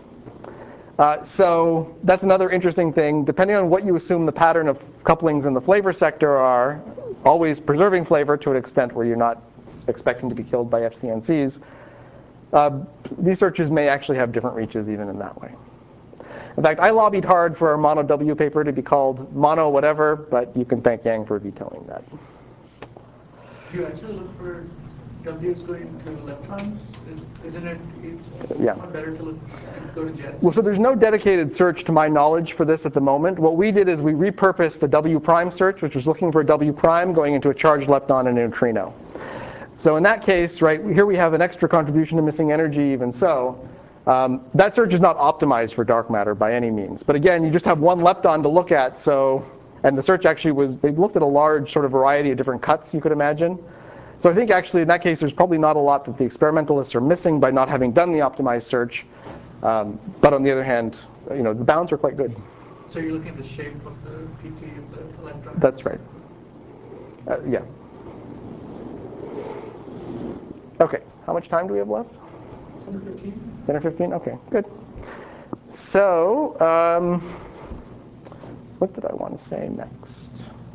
So that's another interesting thing. Depending on what you assume the pattern of couplings in the flavor sector are, always preserving flavor to an extent where you're not expecting to be killed by FCNCs, these searches may actually have different reaches even in that way. In fact, I lobbied hard for our mono W paper to be called mono whatever, but you can thank Yang for vetoing that. Do you actually look for W's going to leptons? Isn't it better to go to jets? Well, so there's no dedicated search to my knowledge for this at the moment. What we did is we repurposed the W prime search, which was looking for a W prime going into a charged lepton and a neutrino. So in that case, right, here we have an extra contribution to missing energy even so. That search is not optimized for dark matter by any means. But again, you just have one lepton to look at, and the search actually they looked at a large sort of variety of different cuts you could imagine. So I think actually in that case there's probably not a lot that the experimentalists are missing by not having done the optimized search. But on the other hand, the bounds are quite good. So you're looking at the shape of the PT of the electron? That's right. Yeah. Okay, how much time do we have left? 10 or 15. 10 or 15? Okay, good. So, what did I want to say next?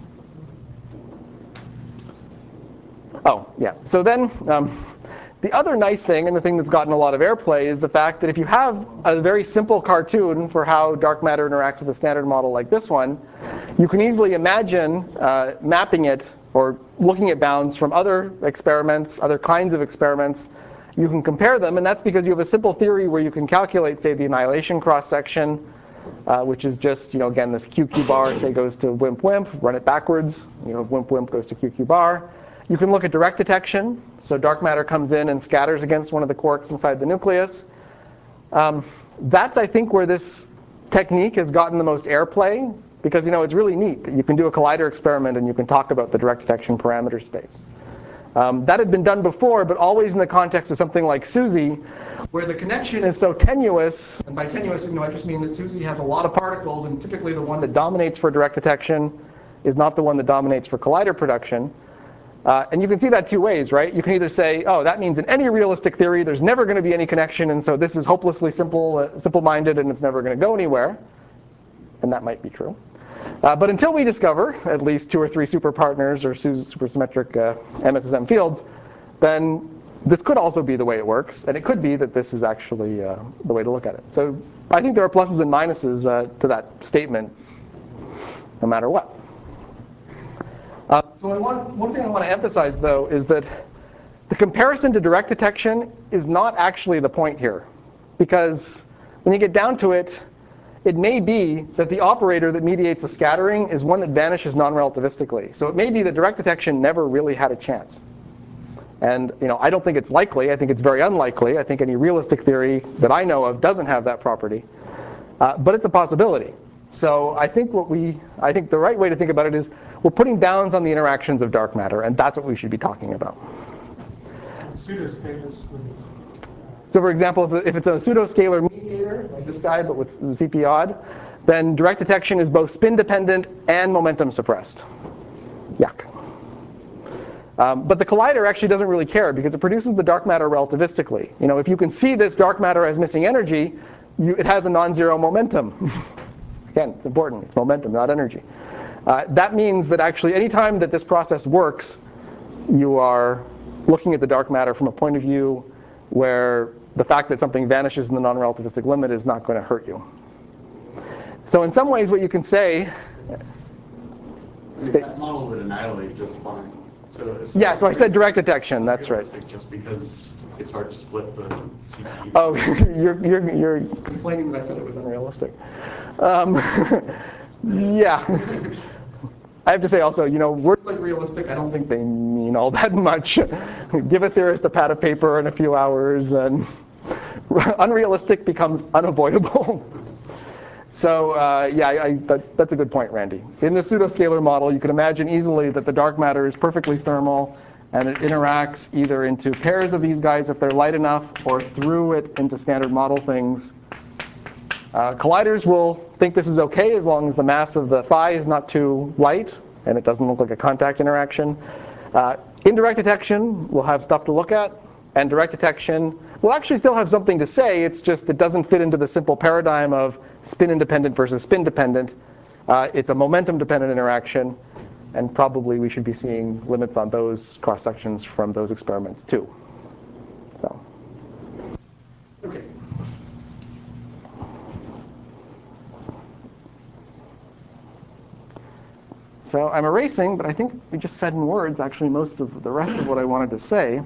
Oh, yeah. So then, the other nice thing, and the thing that's gotten a lot of airplay, is the fact that if you have a very simple cartoon for how dark matter interacts with a standard model like this one, you can easily imagine mapping it or looking at bounds from other experiments, other kinds of experiments. You can compare them, and that's because you have a simple theory where you can calculate, say, the annihilation cross-section, which is just, again, this QQ bar, say, goes to WIMP WIMP, run it backwards. WIMP WIMP goes to QQ bar. You can look at direct detection. So dark matter comes in and scatters against one of the quarks inside the nucleus. That's, I think, where this technique has gotten the most airplay, because it's really neat. You can do a collider experiment and you can talk about the direct detection parameter space. That had been done before, but always in the context of something like SUSY, where the connection is so tenuous. And by tenuous, I just mean that SUSY has a lot of particles, and typically the one that dominates for direct detection is not the one that dominates for collider production. And you can see that two ways, right? You can either say, oh, that means in any realistic theory, there's never going to be any connection, and so this is hopelessly simple-minded, and it's never going to go anywhere. And that might be true. But until we discover at least 2 or 3 super partners or supersymmetric MSSM fields, then this could also be the way it works. And it could be that this is actually the way to look at it. So I think there are pluses and minuses to that statement, no matter what. So one thing I want to emphasize, though, is that The comparison to direct detection is not actually the point here, because when you get down to it, it may be that the operator that mediates the scattering is one that vanishes non-relativistically. So it may be that direct detection never really had a chance. And I don't think it's likely. I think it's very unlikely. I think any realistic theory that I know of doesn't have that property. But it's a possibility. So I think the right way to think about it is we're putting bounds on the interactions of dark matter, and that's what we should be talking about. Pseudoscalars. So for example, if it's a pseudoscalar mediator, like this guy, but with ZP odd, then direct detection is both spin dependent and momentum suppressed. Yuck. But the collider actually doesn't really care because it produces the dark matter relativistically. If you can see this dark matter as missing energy, it has a non-zero momentum. Again, it's important. It's momentum, not energy. That means that actually any time that this process works, you are looking at the dark matter from a point of view where the fact that something vanishes in the non-relativistic limit is not going to hurt you. So in some ways what you can say... That model would annihilate just fine. So I said direct detection, that's right. Just because it's hard to split the CPU. Oh, you're complaining that I said it was unrealistic. Yeah. I have to say also, words like realistic, I don't think they mean all that much. Give a theorist a pad of paper in a few hours, and unrealistic becomes unavoidable. So that's a good point, Randy. In the pseudoscalar model, you can imagine easily that the dark matter is perfectly thermal, and it interacts either into pairs of these guys if they're light enough, or through it into standard model things. Colliders will think this is okay as long as the mass of the phi is not too light and it doesn't look like a contact interaction. Indirect detection will have stuff to look at, and direct detection will actually still have something to say. It's just it doesn't fit into the simple paradigm of spin independent versus spin dependent. It's a momentum dependent interaction, and probably we should be seeing limits on those cross sections from those experiments too. So, okay. So I'm erasing, but I think we just said in words actually most of the rest of what I wanted to say.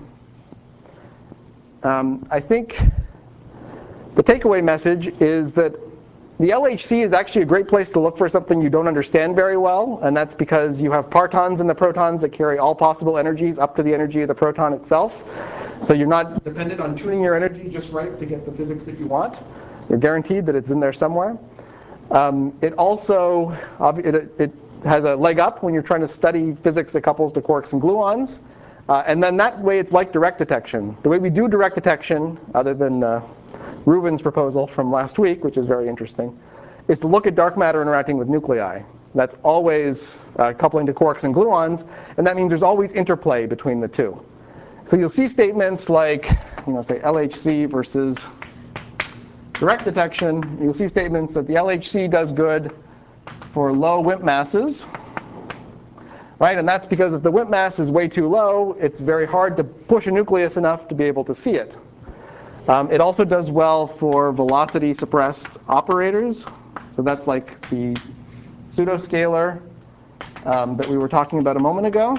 I think the takeaway message is that the LHC is actually a great place to look for something you don't understand very well, and that's because you have partons in the protons that carry all possible energies up to the energy of the proton itself. So you're not dependent on tuning your energy just right to get the physics that you want. You're guaranteed that it's in there somewhere. It also it has a leg up when you're trying to study physics that couples to quarks and gluons. And then that way it's like direct detection. The way we do direct detection, other than Reuven's proposal from last week, which is very interesting, is to look at dark matter interacting with nuclei. That's always coupling to quarks and gluons, and that means there's always interplay between the two. So you'll see statements like, say LHC versus direct detection. You'll see statements that the LHC does good for low WIMP masses, right? And that's because if the WIMP mass is way too low, it's very hard to push a nucleus enough to be able to see it. It also does well for velocity suppressed operators. So that's like the pseudoscalar that we were talking about a moment ago.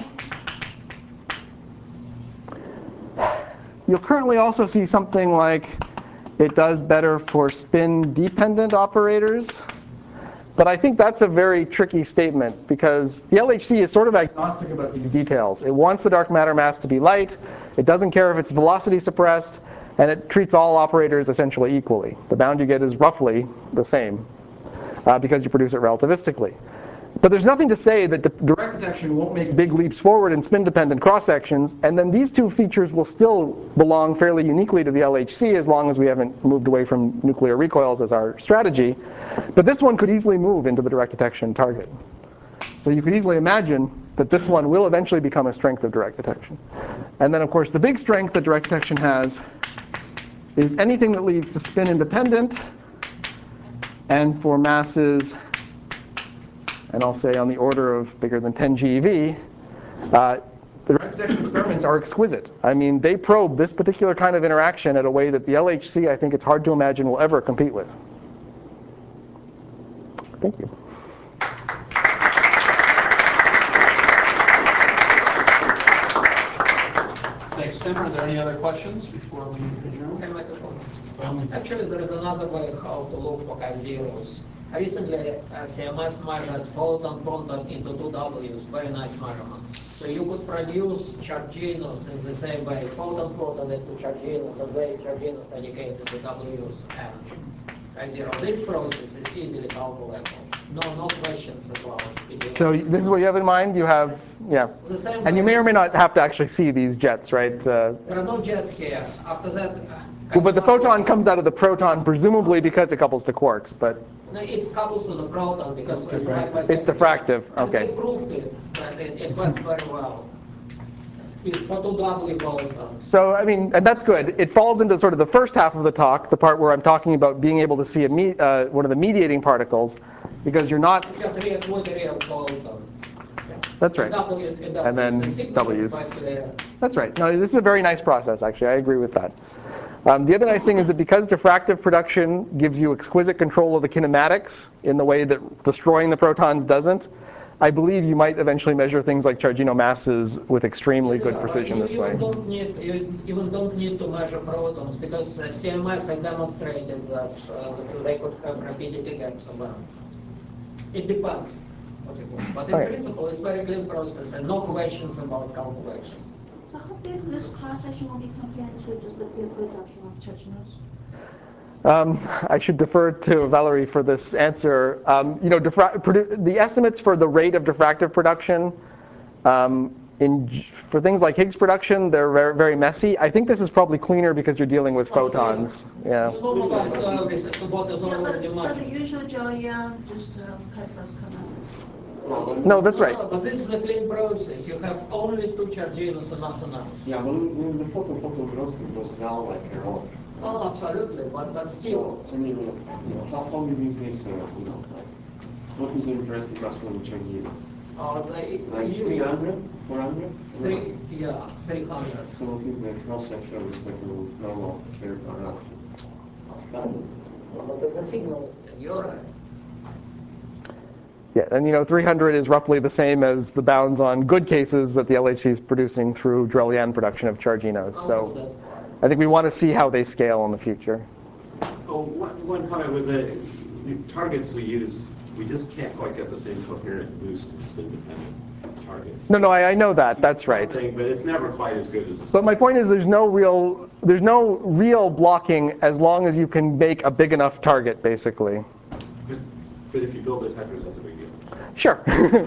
You'll currently also see something like it does better for spin-dependent operators. But I think that's a very tricky statement because the LHC is sort of agnostic about these details. It wants the dark matter mass to be light. It doesn't care if it's velocity suppressed. And it treats all operators essentially equally. The bound you get is roughly the same because you produce it relativistically. But there's nothing to say that direct detection won't make big leaps forward in spin-dependent cross-sections, and then these two features will still belong fairly uniquely to the LHC as long as we haven't moved away from nuclear recoils as our strategy. But this one could easily move into the direct detection target. So you could easily imagine that this one will eventually become a strength of direct detection. And then, of course, the big strength that direct detection has is anything that leads to spin independent and for masses, and I'll say on the order of bigger than 10 GeV, the direct detection experiments are exquisite. I mean, they probe this particular kind of interaction in a way that the LHC, I think it's hard to imagine, will ever compete with. Thank you. Thanks. Tim, are there any other questions before we adjourn? Can I make a comment? Well, Actually, there is another way how to look for zeros. Recently, CMS measured photon into 2Ws, very nice measurement. So you could produce charginos in the same way, photon into charginos, and they charginos indicated the Ws and zero. This process is easily calculable. No questions about it. So this is what you have in mind? You have, yeah. The same And you way- may or may not have to actually see these jets, right? There are no jets here. After that... Well, but the photon comes out of the proton, presumably because it couples to quarks, but... No, it couples to the proton because it's It's diffractive, And okay. they proved it, that it works very well. It's for 2W bosons. So, I mean, and that's good. It falls into sort of the first half of the talk, the part where I'm talking about being able to see one of the mediating particles, because you're not... Just was a real photon. That's right. And then W's. That's right. No, this is a very nice process, actually. I agree with that. The other nice thing is that because diffractive production gives you exquisite control of the kinematics in the way that destroying the protons doesn't, I believe you might eventually measure things like chargino masses with extremely good precision this way. You even don't need to measure protons because CMS has demonstrated that they could have rapidity gaps around. It depends. But in principle, it's very clean process and no questions about calculations. So how big this cross-section will be compared to just the pure production of charginos? I should defer to Valerie for this answer. You know, the estimates for the rate of diffractive production for things like Higgs production, they're very, very messy. I think this is probably cleaner because you're dealing with photons. Yeah. But the usual Joule just calculus come out. No, that's right. But this is a clean process. You have only two charginos and nothing else. Yeah, but in the photophotography was now like a rock. Oh, absolutely, but still. So, I mean, how many is this, like, what is the interesting class for the chargino? Like 300, 400? 300. So what is the cross-section with respect to normal air production? But the signal, you're right. Yeah, and you know, 300 is roughly the same as the bounds on good cases that the LHC is producing through Drell-Yan production of charginos. So I think we want to see how they scale in the future. Oh, one comment with the targets we use, we just can't quite get the same coherent boost as spin-dependent targets. No, I know that. That's right. But it's never quite as good as the But my point is there's no real blocking as long as you can make a big enough target, basically. But if you build detectors, that's a big deal. Sure.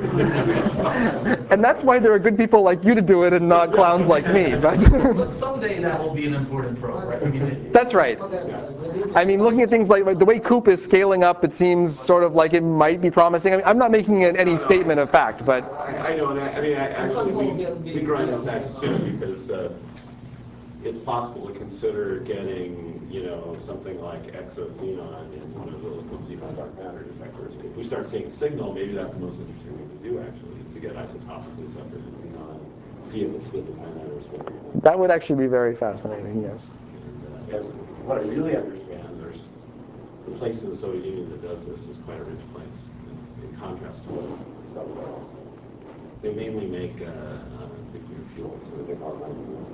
And that's why there are good people like you to do it and not clowns like me. But someday that will be an important probe, right? I mean, That's right. I mean, looking at things like the way COOP is scaling up, it seems sort of like it might be promising. I mean, I'm not making any statement of fact, but... I know, and I mean, actually, we grind this axe too, because it's possible to consider getting, you know, something like exoxenon in one of the xenon dark matter detectors. If we start seeing a signal, maybe that's the most interesting thing to do, actually, is to get isotopically separated xenon, see if it's spin-dependent or spin-dependent. That would actually be very fascinating, yes. And as what I really understand, there's the place in the Soviet Union that does this is quite a rich place, in contrast to what they mainly make nuclear fuel, so they call it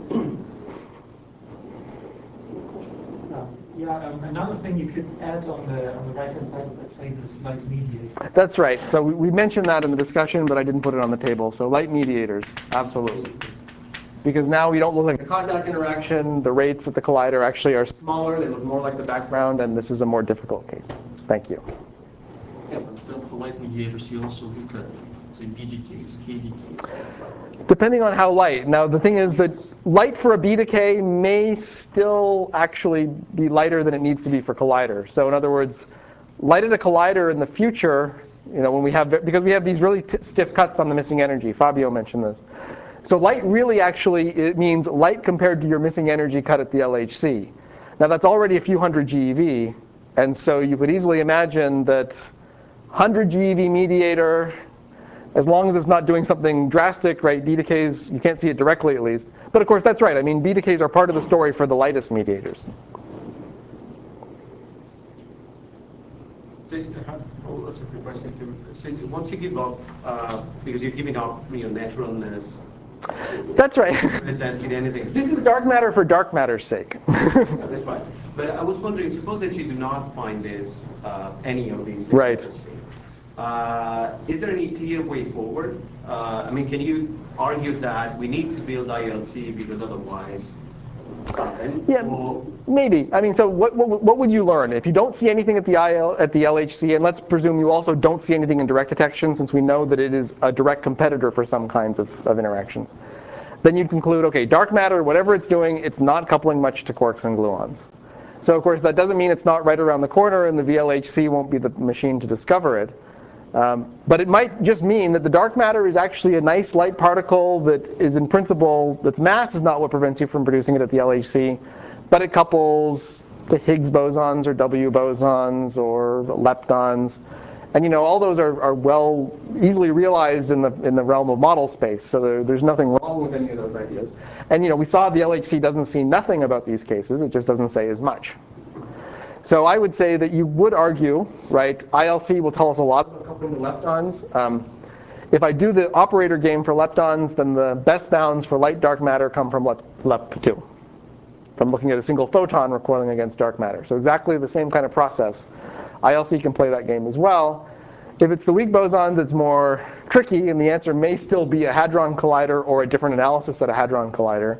another thing you could add on the right-hand side of that slide is light mediators. That's right. So we mentioned that in the discussion, but I didn't put it on the table. So light mediators, absolutely. Because now we don't look like a contact interaction. The rates at the collider actually are smaller. They look more like the background, and this is a more difficult case. Thank you. Yeah, but then for light mediators, you also look at, say, BDKs, KDKs. Depending on how light. Now, the thing is that light for a B decay may still actually be lighter than it needs to be for collider. So in other words, light at a collider in the future, you know, when we have, because we have these really stiff cuts on the missing energy. Fabio mentioned this. So light really actually, it means light compared to your missing energy cut at the LHC. Now that's already a few hundred GeV, and so you could easily imagine that 100 GeV mediator, as long as it's not doing something drastic, right? B decays, you can't see it directly at least. But of course, that's right. I mean, B decays are part of the story for the lightest mediators. So, that's a good question too. So once you give up, because you're giving up, naturalness, That's right. That's in anything. This is dark matter for dark matter's sake. That's right. But I was wondering, suppose that you do not find this, any of these in Right. ILC. Is there any clear way forward? I mean, can you argue that we need to build ILC because otherwise something? Yeah, maybe. I mean, so what would you learn if you don't see anything at the LHC, and let's presume you also don't see anything in direct detection, since we know that it is a direct competitor for some kinds of interactions. Then you'd conclude, okay, dark matter, whatever it's doing, it's not coupling much to quarks and gluons. So of course that doesn't mean it's not right around the corner and the VLHC won't be the machine to discover it. But it might just mean that the dark matter is actually a nice light particle that is in principle, its mass is not what prevents you from producing it at the LHC, but it couples to Higgs bosons or W bosons or leptons. And all those are well easily realized in the realm of model space. So there's nothing wrong with any of those ideas. And we saw the LHC doesn't see nothing about these cases. It just doesn't say as much. So I would say that you would argue, right, ILC will tell us a lot about coupling to leptons. If I do the operator game for leptons, then the best bounds for light dark matter come from LEP2, from looking at a single photon recoiling against dark matter. So exactly the same kind of process. ILC can play that game as well. If it's the weak bosons, it's more tricky, and the answer may still be a hadron collider or a different analysis at a hadron collider.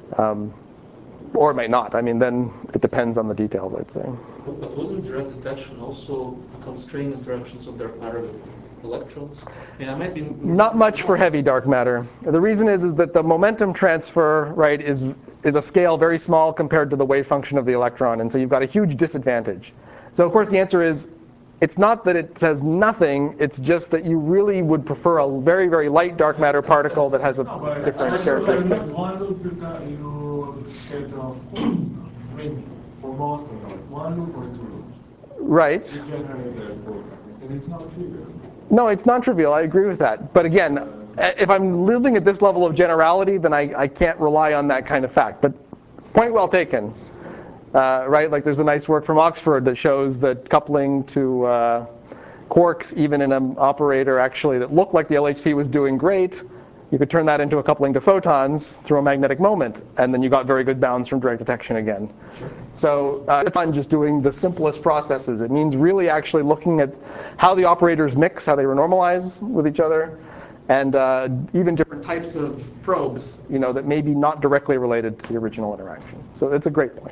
Or it might not. I mean, then it depends on the details, I'd say. But wouldn't direct detection also constrain interactions of dark matter with electrons? Yeah, it might be not much for heavy dark matter. The reason is that the momentum transfer, right, is a scale very small compared to the wave function of the electron, and so you've got a huge disadvantage. So of course the answer is, it's not that it says nothing, it's just that you really would prefer a very, very light dark matter particle that has a different characteristic. One loop you get of quarks now. I mean, for most of them, one loop or two loops. Right. You generate the photons, and it's not trivial. No, it's non-trivial, I agree with that. But again, if I'm living at this level of generality, then I can't rely on that kind of fact. But point well taken. Right, like there's a nice work from Oxford that shows that coupling to quarks, even in an operator actually that looked like the LHC was doing great, you could turn that into a coupling to photons through a magnetic moment, and then you got very good bounds from direct detection again. So it's not just doing the simplest processes. It means really actually looking at how the operators mix, how they normalize with each other, and even different types of probes, that may be not directly related to the original interaction. So it's a great point.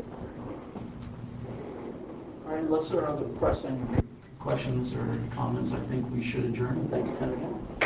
All right, unless there are other pressing questions or comments, I think we should adjourn. Thank you, Ken, again.